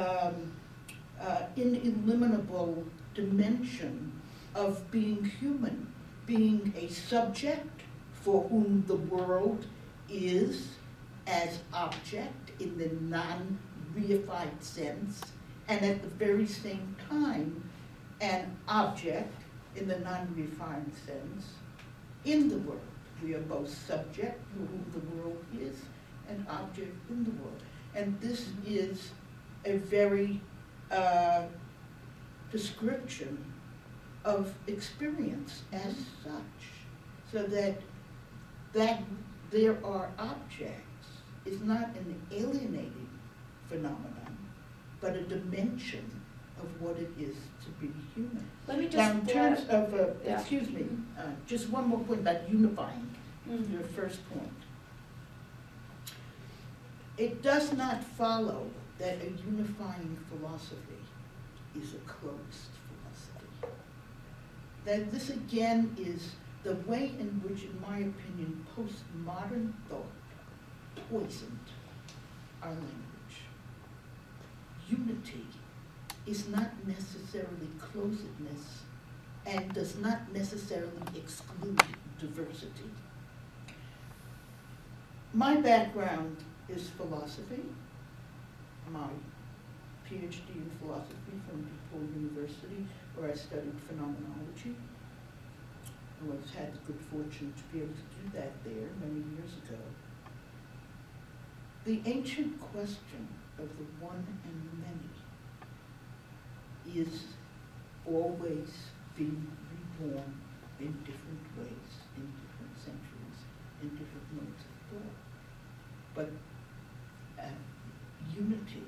ineliminable dimension of being human, being a subject for whom the world is as object in the non-reified sense, and at the very same time, an object in the non-refined sense in the world. We are both subject for whom the world is and object in the world. And this is a very description of experience as such, so that there are objects is not an alienating phenomenon, but a dimension of what it is to be human. Let me just. Now, in terms of, yeah. excuse me, just one more point about unifying, Mhm. your first point. It does not follow that a unifying philosophy is a closed philosophy. That this again is the way in which, in my opinion, postmodern thought poisoned our language. Unity is not necessarily closedness and does not necessarily exclude diversity. My background is philosophy. My PhD in philosophy from DePaul University, where I studied phenomenology. I had the good fortune to be able to do that there many years ago. The ancient question of the one and the many is always being reborn in different ways, in different centuries, in different modes of thought. But unity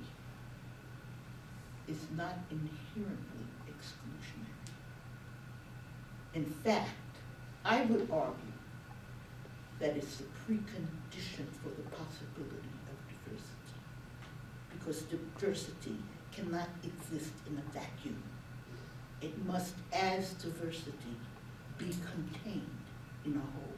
is not inherently exclusionary. In fact, I would argue that it's the precondition for the possibility of diversity, because diversity cannot exist in a vacuum. It must, as diversity, be contained in a whole.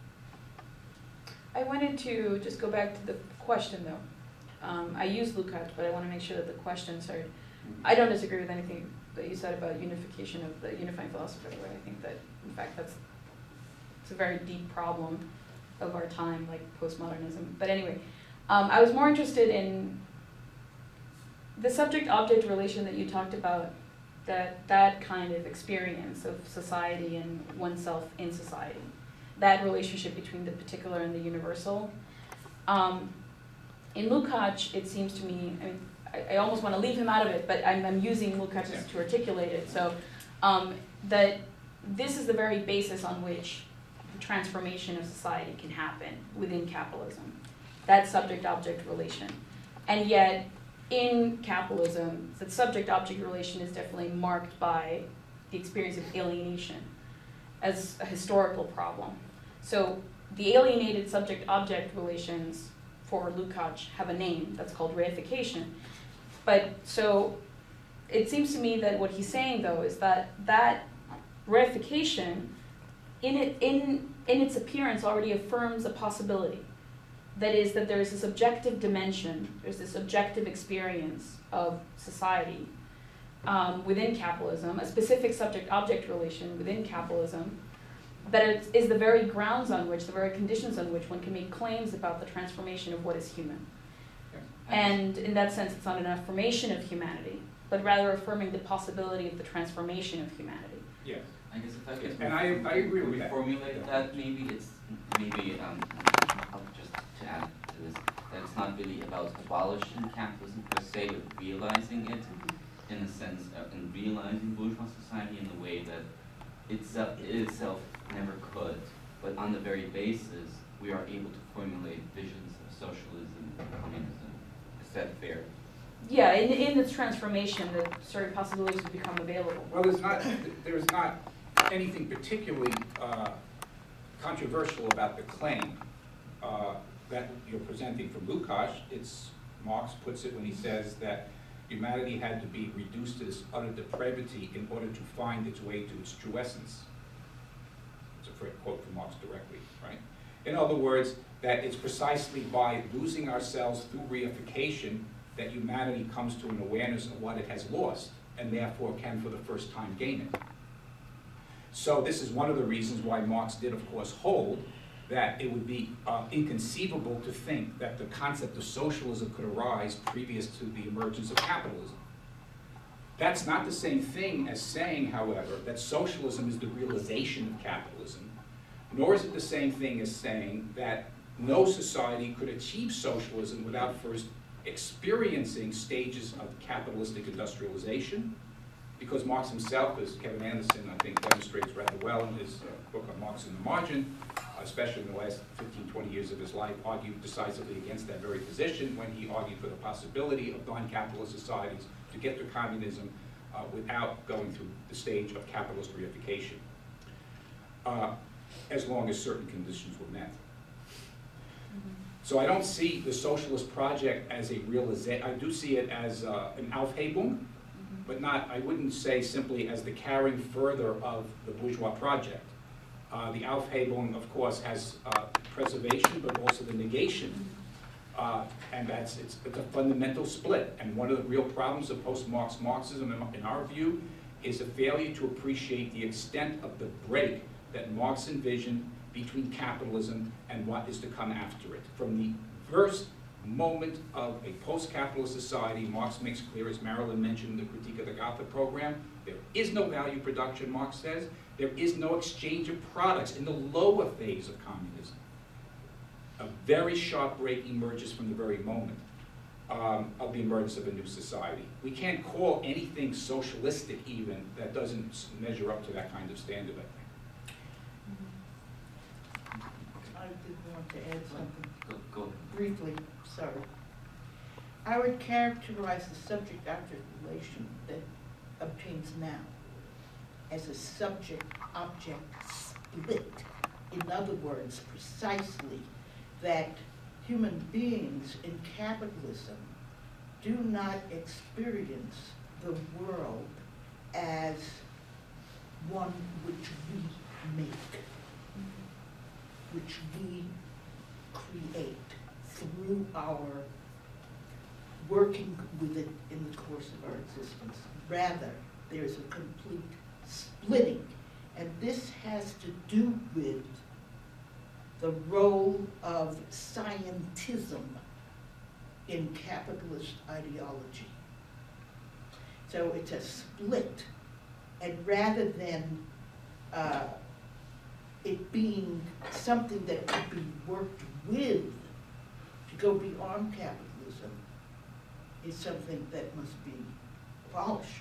I wanted to just go back to the question though. I use Lukács, but I want to make sure that the questions are, I don't disagree with anything that you said about unification of the unifying philosophy. I think that, in fact, it's a very deep problem of our time, like postmodernism. But anyway, I was more interested in the subject-object relation that you talked about, that kind of experience of society and oneself in society, that relationship between the particular and the universal. In Lukács, it seems to me, I mean, I almost want to leave him out of it, but I'm using Lukács to articulate it, so that this is the very basis on which the transformation of society can happen within capitalism, that subject-object relation. And yet, in capitalism, the subject-object relation is definitely marked by the experience of alienation as a historical problem. So the alienated subject-object relations for Lukács have a name that's called reification. But so it seems to me that what he's saying though is that that reification in its appearance already affirms a possibility. That is, that there is this objective dimension, there's this objective experience of society within capitalism, a specific subject-object relation within capitalism that it is the very grounds on which, the very conditions on which one can make claims about the transformation of what is human. And in that sense, it's not an affirmation of humanity, but rather affirming the possibility of the transformation of humanity. Yes. I guess if I could. And I agree with that. Reformulate that, maybe it's, just to add to this, that it's not really about abolishing capitalism per se, but realizing it in a sense, in realizing bourgeois society in the way that it itself never could, but on the very basis, we are able to formulate visions of socialism and communism. Is that fair? Yeah, in its transformation, the certain possibilities would become available. Well, there's not anything particularly controversial about the claim that you're presenting from Lukács. It's, Marx puts it when he says that humanity had to be reduced to this utter depravity in order to find its way to its true essence. It's a quote from Marx directly, right? In other words, that it's precisely by losing ourselves through reification that humanity comes to an awareness of what it has lost, and therefore can for the first time gain it. So this is one of the reasons why Marx did, of course, hold that it would be inconceivable to think that the concept of socialism could arise previous to the emergence of capitalism. That's not the same thing as saying, however, that socialism is the realization of capitalism, nor is it the same thing as saying that no society could achieve socialism without first experiencing stages of capitalistic industrialization, because Marx himself, as Kevin Anderson, I think, demonstrates rather well in his book on Marx in the Margin, especially in the last 15, 20 years of his life, argued decisively against that very position when he argued for the possibility of non-capitalist societies to get to communism without going through the stage of capitalist reification, as long as certain conditions were met. So I don't see the socialist project as a realization. I do see it as an Aufhebung, but not, I wouldn't say simply as the carrying further of the bourgeois project. The Aufhebung, of course, has preservation, but also the negation. And it's a fundamental split. And one of the real problems of post-Marx Marxism, in our view, is a failure to appreciate the extent of the break that Marx envisioned between capitalism and what is to come after it. From the first moment of a post-capitalist society, Marx makes clear, as Marilyn mentioned in the Critique of the Gotha program, there is no value production, Marx says. There is no exchange of products in the lower phase of communism. A very sharp break emerges from the very moment of the emergence of a new society. We can't call anything socialistic even that doesn't measure up to that kind of standard, I think. I did want to add something Go. briefly, sorry. I would characterize the subject-object relation that obtains now as a subject-object split. In other words, precisely that human beings in capitalism do not experience the world as one which we make, which we create through our working with it in the course of our existence. Rather, there's a complete splitting, and this has to do with the role of scientism in capitalist ideology. So it's a split, and rather than it being something that could be worked with to go beyond capitalism, is something that must be abolished.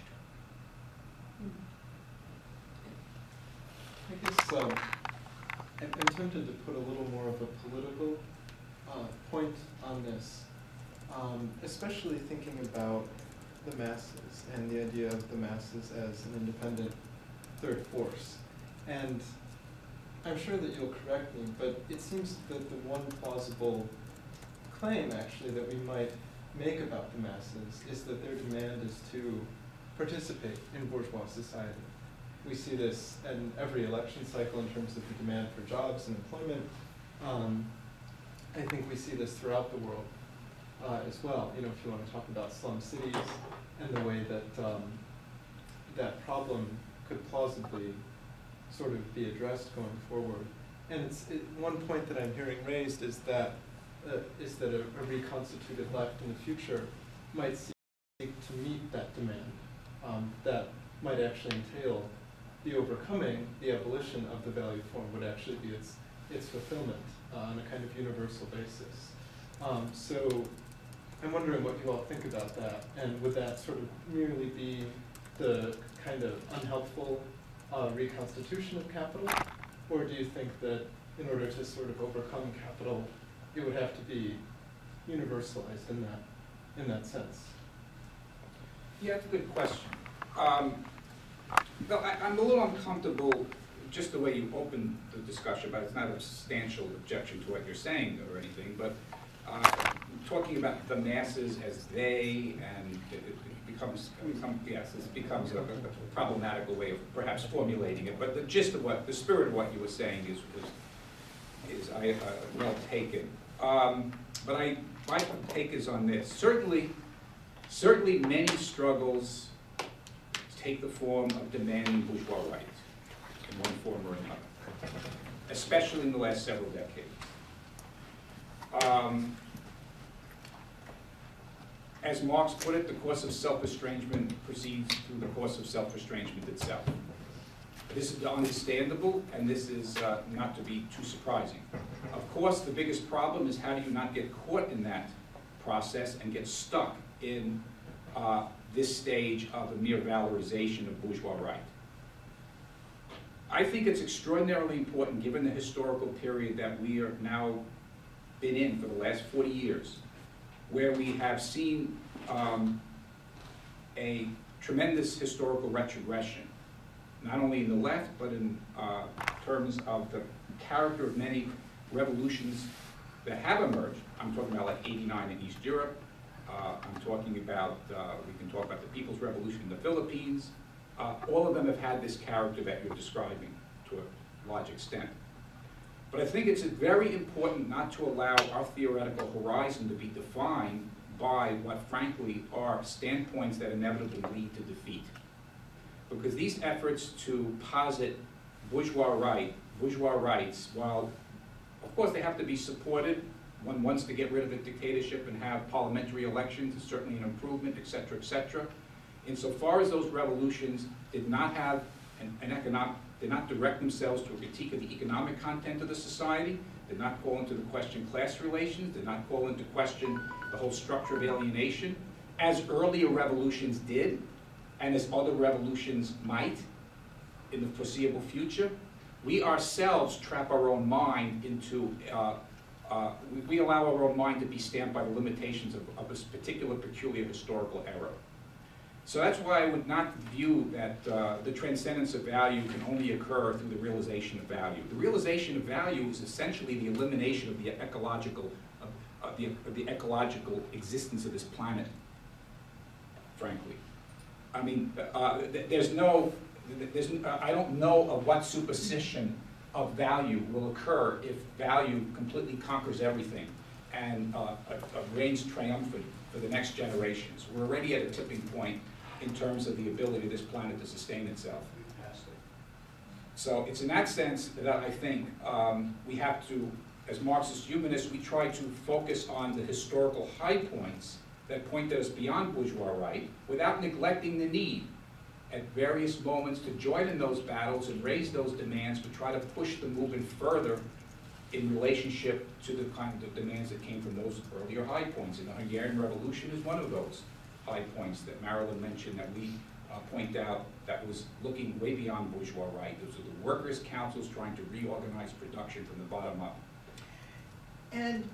I guess I'm tempted to put a little more of a political point on this, especially thinking about the masses and the idea of the masses as an independent third force. And I'm sure that you'll correct me, but it seems that the one plausible claim, actually, that we might make about the masses is that their demand is to participate in bourgeois society. We see this in every election cycle in terms of the demand for jobs and employment. I think we see this throughout the world as well. You know, if you want to talk about slum cities and the way that that problem could plausibly sort of be addressed going forward. And one point that I'm hearing raised is that a reconstituted left in the future might seek to meet that demand. That might actually entail the overcoming, the abolition of the value form would actually be its fulfillment on a kind of universal basis. So I'm wondering what you all think about that, and would that sort of merely be the kind of unhelpful reconstitution of capital, or do you think that in order to sort of overcome capital, it would have to be universalized in that sense? Yeah, that's a good question. Well, I'm a little uncomfortable just the way you opened the discussion, but it's not a substantial objection to what you're saying or anything, but talking about the masses as they, and it becomes a problematical way of perhaps formulating it, but the gist of the spirit of what you were saying is well taken. But my take is on this. Certainly many struggles take the form of demanding bourgeois rights in one form or another, especially in the last several decades. As Marx put it, the course of self-estrangement proceeds through the course of self-estrangement itself. This is understandable, and this is not to be too surprising. Of course, the biggest problem is how do you not get caught in that process and get stuck in this stage of a mere valorization of bourgeois right. I think it's extraordinarily important, given the historical period that we are now been in for the last 40 years, where we have seen a tremendous historical retrogression, not only in the left, but in terms of the character of many revolutions that have emerged. I'm talking about like '89 in East Europe. I'm talking about, we can talk about the People's Revolution in the Philippines. All of them have had this character that you're describing to a large extent. But I think it's very important not to allow our theoretical horizon to be defined by what, frankly, are standpoints that inevitably lead to defeat. Because these efforts to posit bourgeois rights, while of course they have to be supported, one wants to get rid of a dictatorship and have parliamentary elections, is certainly an improvement, et cetera, et cetera. Insofar as those revolutions did not have did not direct themselves to a critique of the economic content of the society, did not call into the question class relations, did not call into question the whole structure of alienation, as earlier revolutions did, and as other revolutions might in the foreseeable future. We ourselves trap our own mind into, we allow our own mind to be stamped by the limitations of a particular peculiar historical era. So that's why I would not view that the transcendence of value can only occur through the realization of value. The realization of value is essentially the elimination of the ecological, the ecological existence of this planet, frankly. I mean, I don't know of what superstition of value will occur if value completely conquers everything and reigns triumphant for the next generations. We're already at a tipping point in terms of the ability of this planet to sustain itself. So it's in that sense that I think we have to, as Marxist humanists, we try to focus on the historical high points that point us beyond bourgeois right without neglecting the need at various moments to join in those battles and raise those demands to try to push the movement further in relationship to the kind of demands that came from those earlier high points. And the Hungarian Revolution is one of those high points that Marilyn mentioned, that we point out, that was looking way beyond bourgeois right. Those are the workers' councils trying to reorganize production from the bottom up. And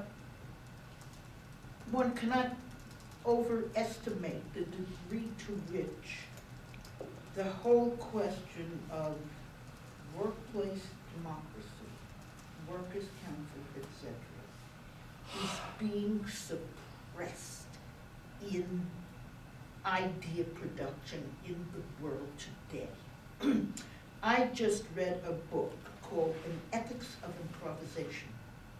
one cannot overestimate the degree to which the whole question of workplace democracy, workers' council, etc., is being suppressed in idea production in the world today. I just read a book called An Ethics of Improvisation.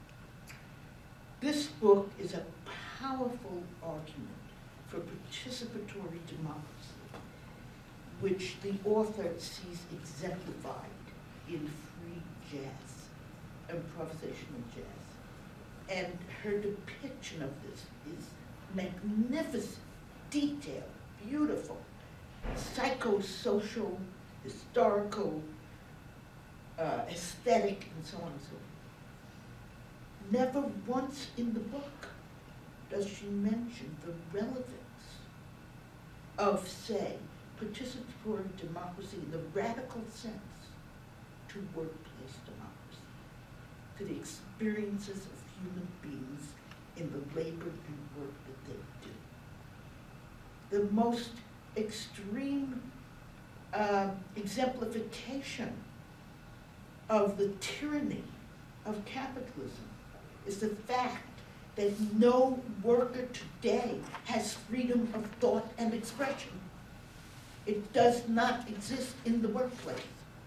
This book is a powerful argument for participatory democracy, which the author sees exemplified in free jazz, improvisational jazz. And her depiction of this is magnificent, detailed, beautiful, psychosocial, historical, aesthetic, and so on and so forth. Never once in the book does she mention the relevance of, say, participatory democracy in the radical sense to workplace democracy, to the experiences of human beings in the labor and work that they do. The most extreme exemplification of the tyranny of capitalism is the fact that no worker today has freedom of thought and expression. It does not exist in the workplace.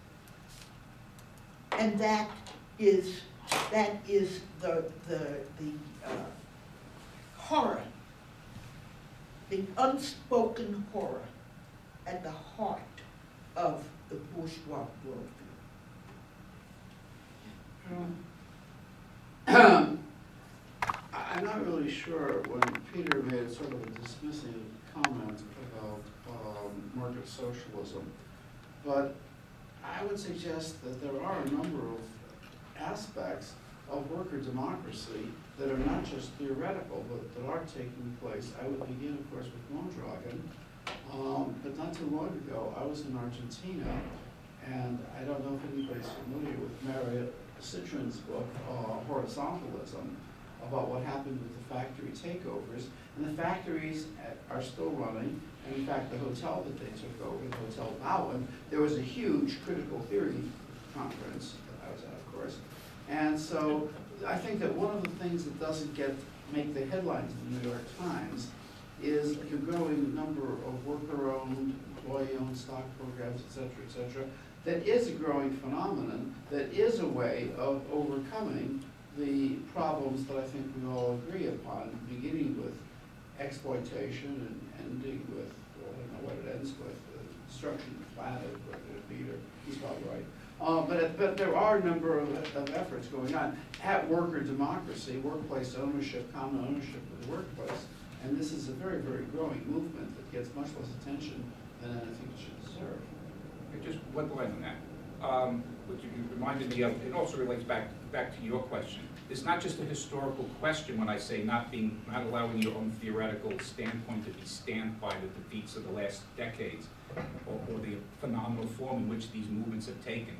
And that is the horror, the unspoken horror at the heart of the bourgeois worldview. I'm not really sure when Peter made sort of a dismissive comment about market socialism, but I would suggest that there are a number of aspects of worker democracy that are not just theoretical, but that are taking place. I would begin, of course, with Mondragon, but not too long ago, I was in Argentina, and I don't know if anybody's familiar with Marriott Citrin's book, Horizontalism, about what happened with the factory takeovers. And the factories are still running, and in fact, the hotel that they took over, the Hotel Bowen, there was a huge critical theory conference that I was at, of course. And so I think that one of the things that doesn't make the headlines of the New York Times is a growing number of worker-owned, employee-owned stock programs, et cetera, that is a growing phenomenon, that is a way of overcoming the problems that I think we all agree upon, beginning with exploitation and ending with, well, I don't know what it ends with, destruction of the planet, whether Peter, he's probably right. But there are a number of efforts going on at worker democracy, workplace ownership, common ownership of the workplace, and this is a very, very growing movement that gets much less attention than I think it should deserve. Just one line on that. What you reminded me of, it also relates back to your question. It's not just a historical question when I say not allowing your own theoretical standpoint to be stamped by the defeats of the last decades or the phenomenal form in which these movements have taken.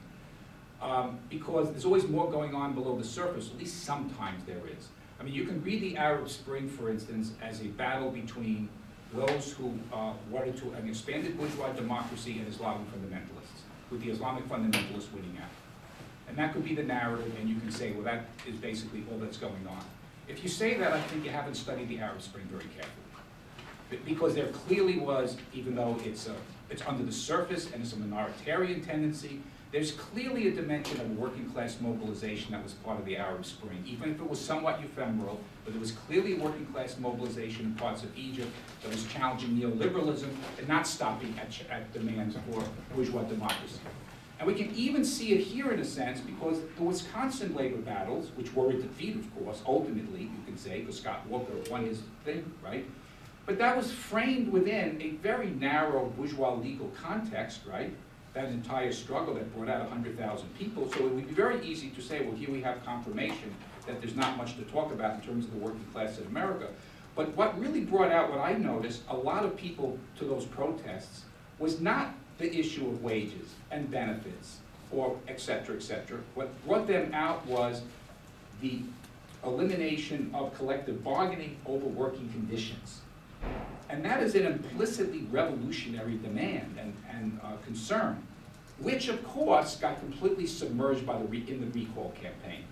Because there's always more going on below the surface, at least sometimes there is. I mean, you can read the Arab Spring, for instance, as a battle between those who wanted to an expanded bourgeois democracy and Islamic fundamentalists, with the Islamic fundamentalists winning out. And that could be the narrative, and you can say, well, that is basically all that's going on. If you say that, I think you haven't studied the Arab Spring very carefully. Because there clearly was, even though it's under the surface and it's a minoritarian tendency, there's clearly a dimension of working class mobilization that was part of the Arab Spring, even if it was somewhat ephemeral, but there was clearly a working class mobilization in parts of Egypt that was challenging neoliberalism and not stopping at demands for bourgeois democracy. And we can even see it here in a sense because the Wisconsin labor battles, which were a defeat, of course, ultimately, you can say, because Scott Walker won his thing, right? But that was framed within a very narrow bourgeois legal context, right? That entire struggle that brought out 100,000 people. So it would be very easy to say, well, here we have confirmation that there's not much to talk about in terms of the working class in America. But what really brought out what I noticed, a lot of people to those protests, was not the issue of wages and benefits, or et cetera, et cetera. What brought them out was the elimination of collective bargaining over working conditions. And that is an implicitly revolutionary demand and concern, which of course got completely submerged by in the recall campaign.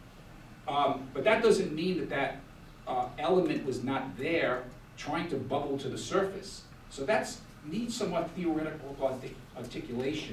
But that doesn't mean that element was not there trying to bubble to the surface. So that needs somewhat theoretical articulation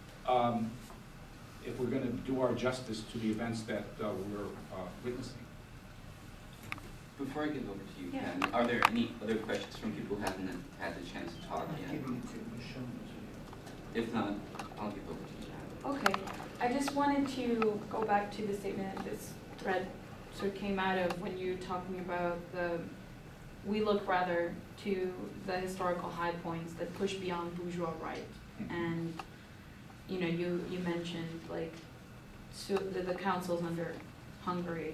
if we're going to do our justice to the events that we're witnessing. Before I give over to you, Yeah. Ken, are there any other questions from people who haven't had the chance to talk yet? If not, I'll give over to you. Okay, I just wanted to go back to the statement that this thread sort of came out of when you're talking about we look rather to the historical high points that push beyond bourgeois right. And, you know, you mentioned like the councils under Hungary,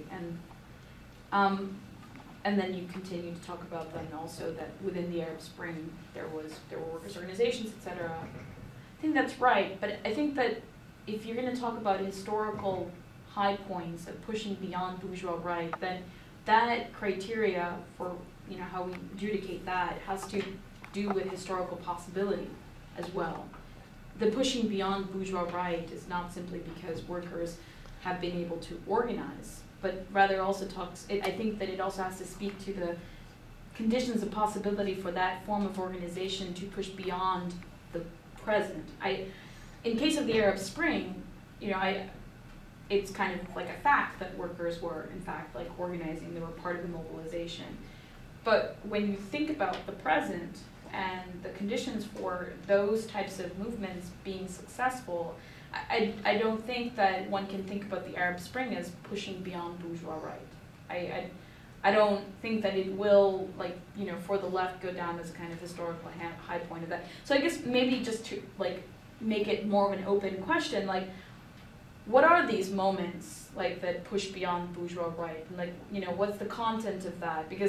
and then you continue to talk about then also that within the Arab Spring there were workers' organizations, etc. I think that's right, but I think that if you're going to talk about historical high points of pushing beyond bourgeois right, then that criteria for, you know, how we adjudicate that has to do with historical possibility as well. The pushing beyond bourgeois right is not simply because workers have been able to organize, but rather also I think that it also has to speak to the conditions of possibility for that form of organization to push beyond the present. In case of the Arab Spring, you know, it's kind of like a fact that workers were in fact like organizing, they were part of the mobilization. But when you think about the present and the conditions for those types of movements being successful, I don't think that one can think about the Arab Spring as pushing beyond bourgeois right. I don't think that it will, like, you know, for the left go down as kind of historical high point of that. So I guess maybe just to like make it more of an open question, like, what are these moments like that push beyond bourgeois right? And like, you know, what's the content of that? Because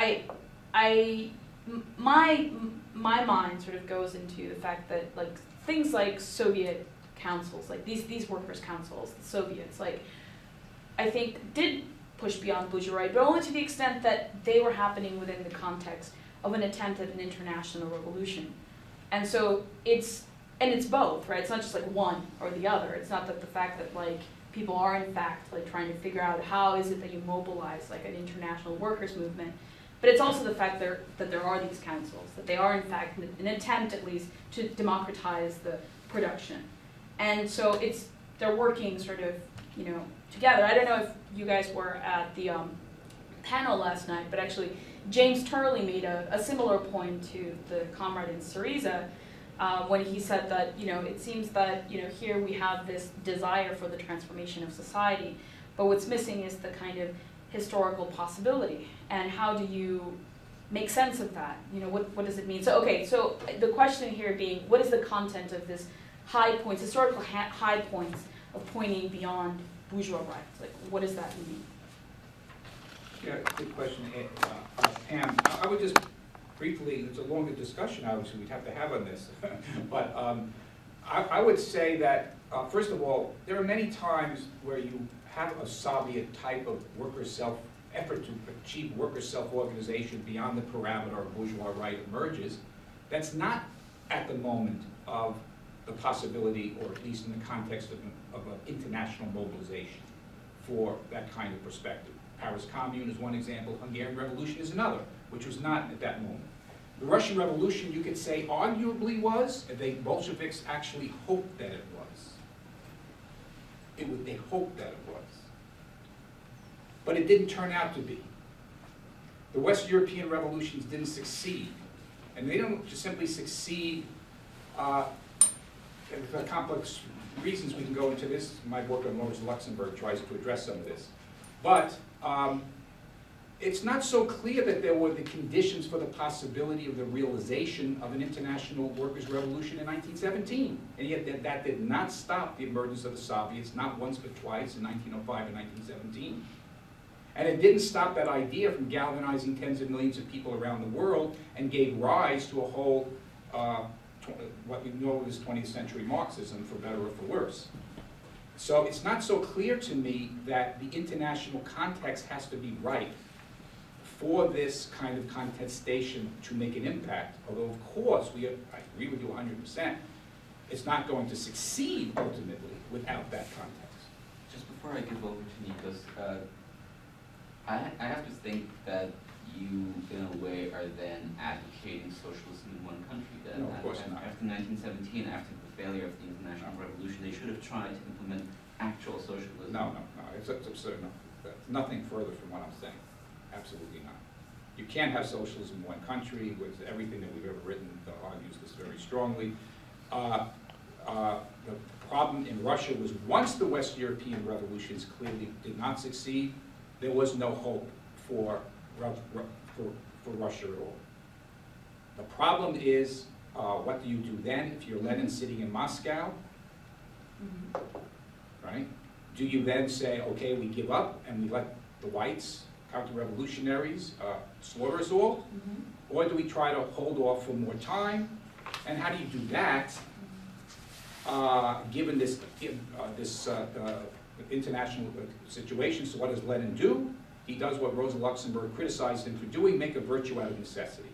my mind sort of goes into the fact that like things like Soviet councils, like these workers' councils, the Soviets, like I think did push beyond bourgeois right, but only to the extent that they were happening within the context of an attempt at an international revolution. And so it's both, right? It's not just like one or the other. It's not that the fact that like people are in fact like trying to figure out how is it that you mobilize like an international workers movement, but it's also the fact that there are these councils, that they are in fact an attempt at least to democratize the production. And so they're working sort of, you know, together. I don't know if you guys were at the panel last night, but actually James Turley made a similar point to the comrade in Syriza when he said that, you know, it seems that, you know, here we have this desire for the transformation of society, but what's missing is the kind of historical possibility. And how do you make sense of that? You know, what does it mean? So, okay, so the question here being, what is the content of this high points, historical high points of pointing beyond bourgeois rights? Like, what does that mean? Yeah, good question, Pam. I would just briefly, it's a longer discussion, obviously, we'd have to have on this. But I would say that, first of all, there are many times where you have a Soviet type of effort to achieve worker self-organization beyond the parameter of bourgeois right emerges. That's not at the moment of the possibility, or at least in the context of an international mobilization for that kind of perspective. Paris Commune is one example, Hungarian Revolution is another, which was not at that moment. The Russian Revolution, you could say, arguably was, and the Bolsheviks actually hoped that it was. They hoped that it was. But it didn't turn out to be. The West European revolutions didn't succeed. And they don't just simply succeed for complex reasons. We can go into this. My work on Rosa Luxemburg tries to address some of this. But it's not so clear that there were the conditions for the possibility of the realization of an international workers' revolution in 1917. And yet that did not stop the emergence of the Soviets, not once but twice, in 1905 and 1917. And it didn't stop that idea from galvanizing tens of millions of people around the world and gave rise to a whole, what we know as 20th century Marxism, for better or for worse. So it's not so clear to me that the international context has to be right for this kind of contestation to make an impact. Although, of course, I agree with you 100%, it's not going to succeed ultimately without that context. Just before I give over to Nikos, I have to think that you, in a way, are then advocating socialism in one country. That No, of course not. After 1917, after the failure of the International Revolution, they should have tried to implement actual socialism. No, it's absurd. No, that's nothing further from what I'm saying. Absolutely not. You can't have socialism in one country, with everything that we've ever written argues this very strongly. The problem in Russia was once the West European revolutions clearly did not succeed, there was no hope for Russia at all. The problem is, what do you do then if you're Lenin sitting in Moscow, right? Do you then say, okay, we give up and we let the whites, counter-revolutionaries, slaughter us all? Or do we try to hold off for more time? And how do you do that, given this international situation? So what does Lenin do? He does what Rosa Luxemburg criticized him for doing, make a virtue out of necessity.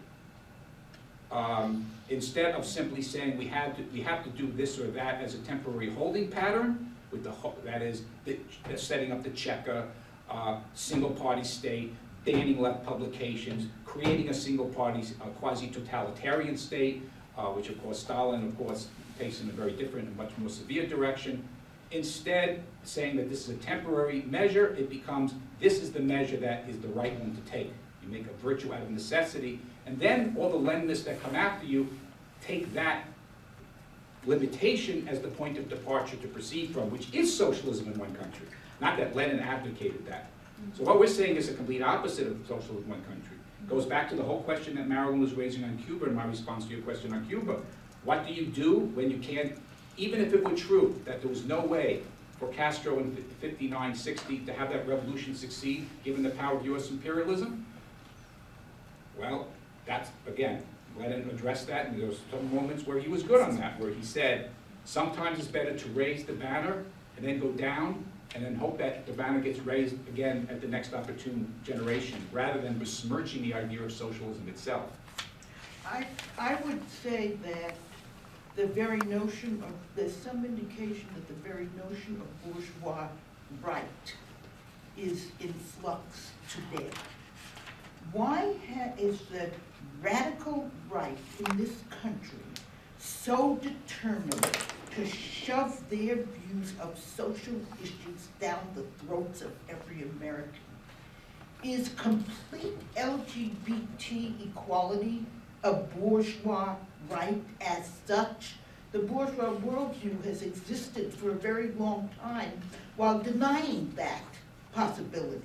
Instead of simply saying we have to do this or that as a temporary holding pattern, with that is setting up the Cheka single-party state, banning left publications, creating a single-party quasi-totalitarian state, which of course Stalin, of course, takes in a very different and much more severe direction. Instead, saying that this is a temporary measure, it becomes, this is the measure that is the right one to take. You make a virtue out of necessity, and then all the Leninists that come after you take that limitation as the point of departure to proceed from, which is socialism in one country. Not that Lenin advocated that. So what we're saying is a complete opposite of socialism in one country. It goes back to the whole question that Marilyn was raising on Cuba in my response to your question on Cuba. What do you do when you can't, even if it were true that there was no way for Castro in 59, 60 to have that revolution succeed, given the power of US imperialism? Well, that's, again, Lenin addressed that, and there was some moments where he was good on that, where he said, sometimes it's better to raise the banner and then go down, and then hope that the banner gets raised again at the next opportune generation, rather than besmirching the idea of socialism itself. I would say that the very notion of, there's some indication that the very notion of bourgeois right is in flux today. Why is the radical right in this country so determined to shove their views of social issues down the throats of every American? Is complete LGBT equality a bourgeois right as such? The bourgeois worldview has existed for a very long time while denying that possibility.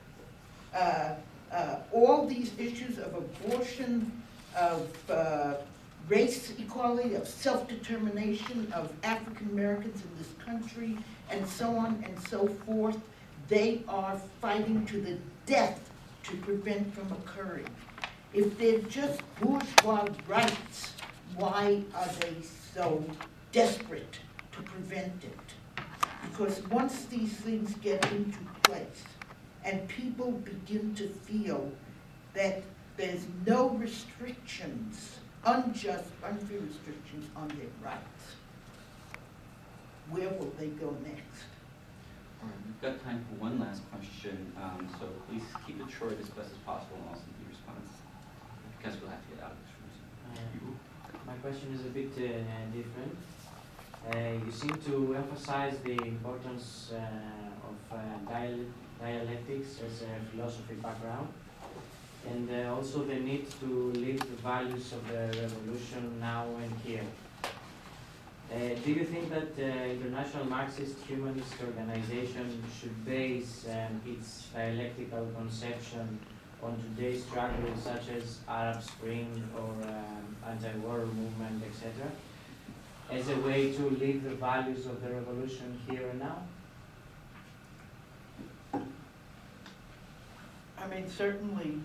All these issues of abortion, of race equality, of self-determination of African Americans in this country, and so on and so forth, they are fighting to the death to prevent from occurring. If they're just bourgeois rights, why are they so desperate to prevent it? Because once these things get into place and people begin to feel that there's no restrictions, unjust, unfair restrictions on their rights, where will they go next? All right, we've got time for one last question, so please keep it short as best as possible and also the response, because we'll have to get out of this room. My question is a bit different. You seem to emphasize the importance of dialectics as a philosophy background, and also the need to live the values of the revolution now and here. Do you think that international Marxist humanist organization should base its dialectical conception on today's struggles such as Arab Spring or anti-war movement, etc., as a way to live the values of the revolution here and now? I mean, certainly,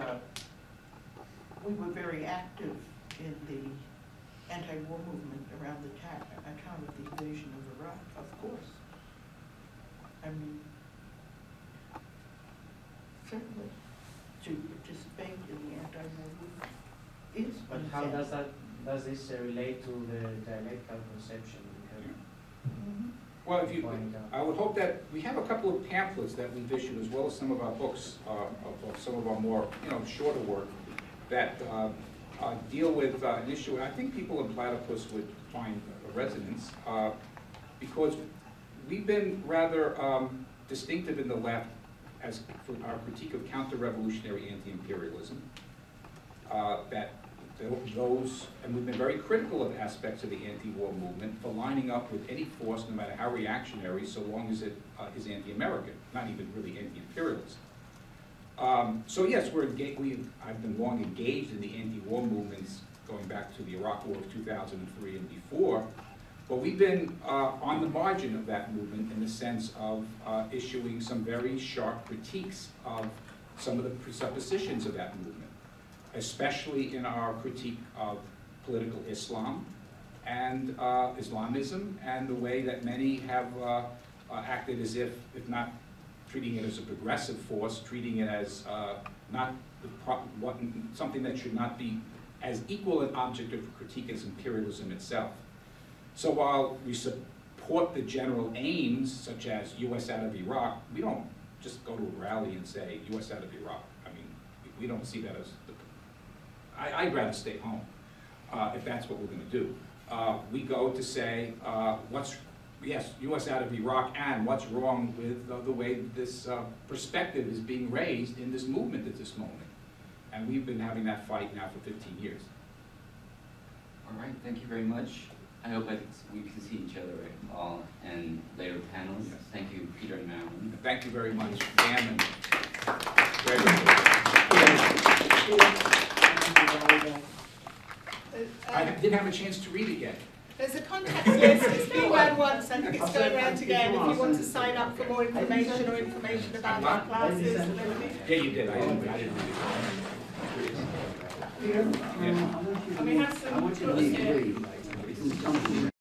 we were very active in the anti-war movement around the time of the invasion of Iraq, of course. I mean, certainly, to participate in the anti-war movement is. But how does this relate to the dialectical conception? Well, I would hope that we have a couple of pamphlets that we've issued, as well as some of our books, of some of our more, shorter work, that deal with an issue. And I think people in Platypus would find a resonance, because we've been rather distinctive in the left as for our critique of counter-revolutionary anti-imperialism, that those, and we've been very critical of aspects of the anti-war movement for lining up with any force, no matter how reactionary, so long as it is anti-American, not even really anti-imperialist. So yes, I've been long engaged in the anti-war movements going back to the Iraq War of 2003 and before, but we've been on the margin of that movement in the sense of issuing some very sharp critiques of some of the presuppositions of that movement, especially in our critique of political Islam and Islamism, and the way that many have acted as if not treating it as a progressive force, treating it as not something that should not be as equal an object of critique as imperialism itself. So while we support the general aims, such as U.S. out of Iraq, we don't just go to a rally and say, U.S. out of Iraq. I mean, we don't see that as I'd rather stay home if that's what we're going to do. We go to say, yes, U.S. out of Iraq, and what's wrong with the way this perspective is being raised in this movement at this moment. And we've been having that fight now for 15 years. All right, thank you very much. I hope we can see each other all in later panels. Yes. Thank you, Peter and Marilyn. Thank you very much, Dan and Gregory. I didn't have a chance to read it yet. There's a contact list, it's been run once, I think it's going around again, if you want to sign up for more information or information about our classes and everything. Yeah, you did. I didn't read it. And we have some books here.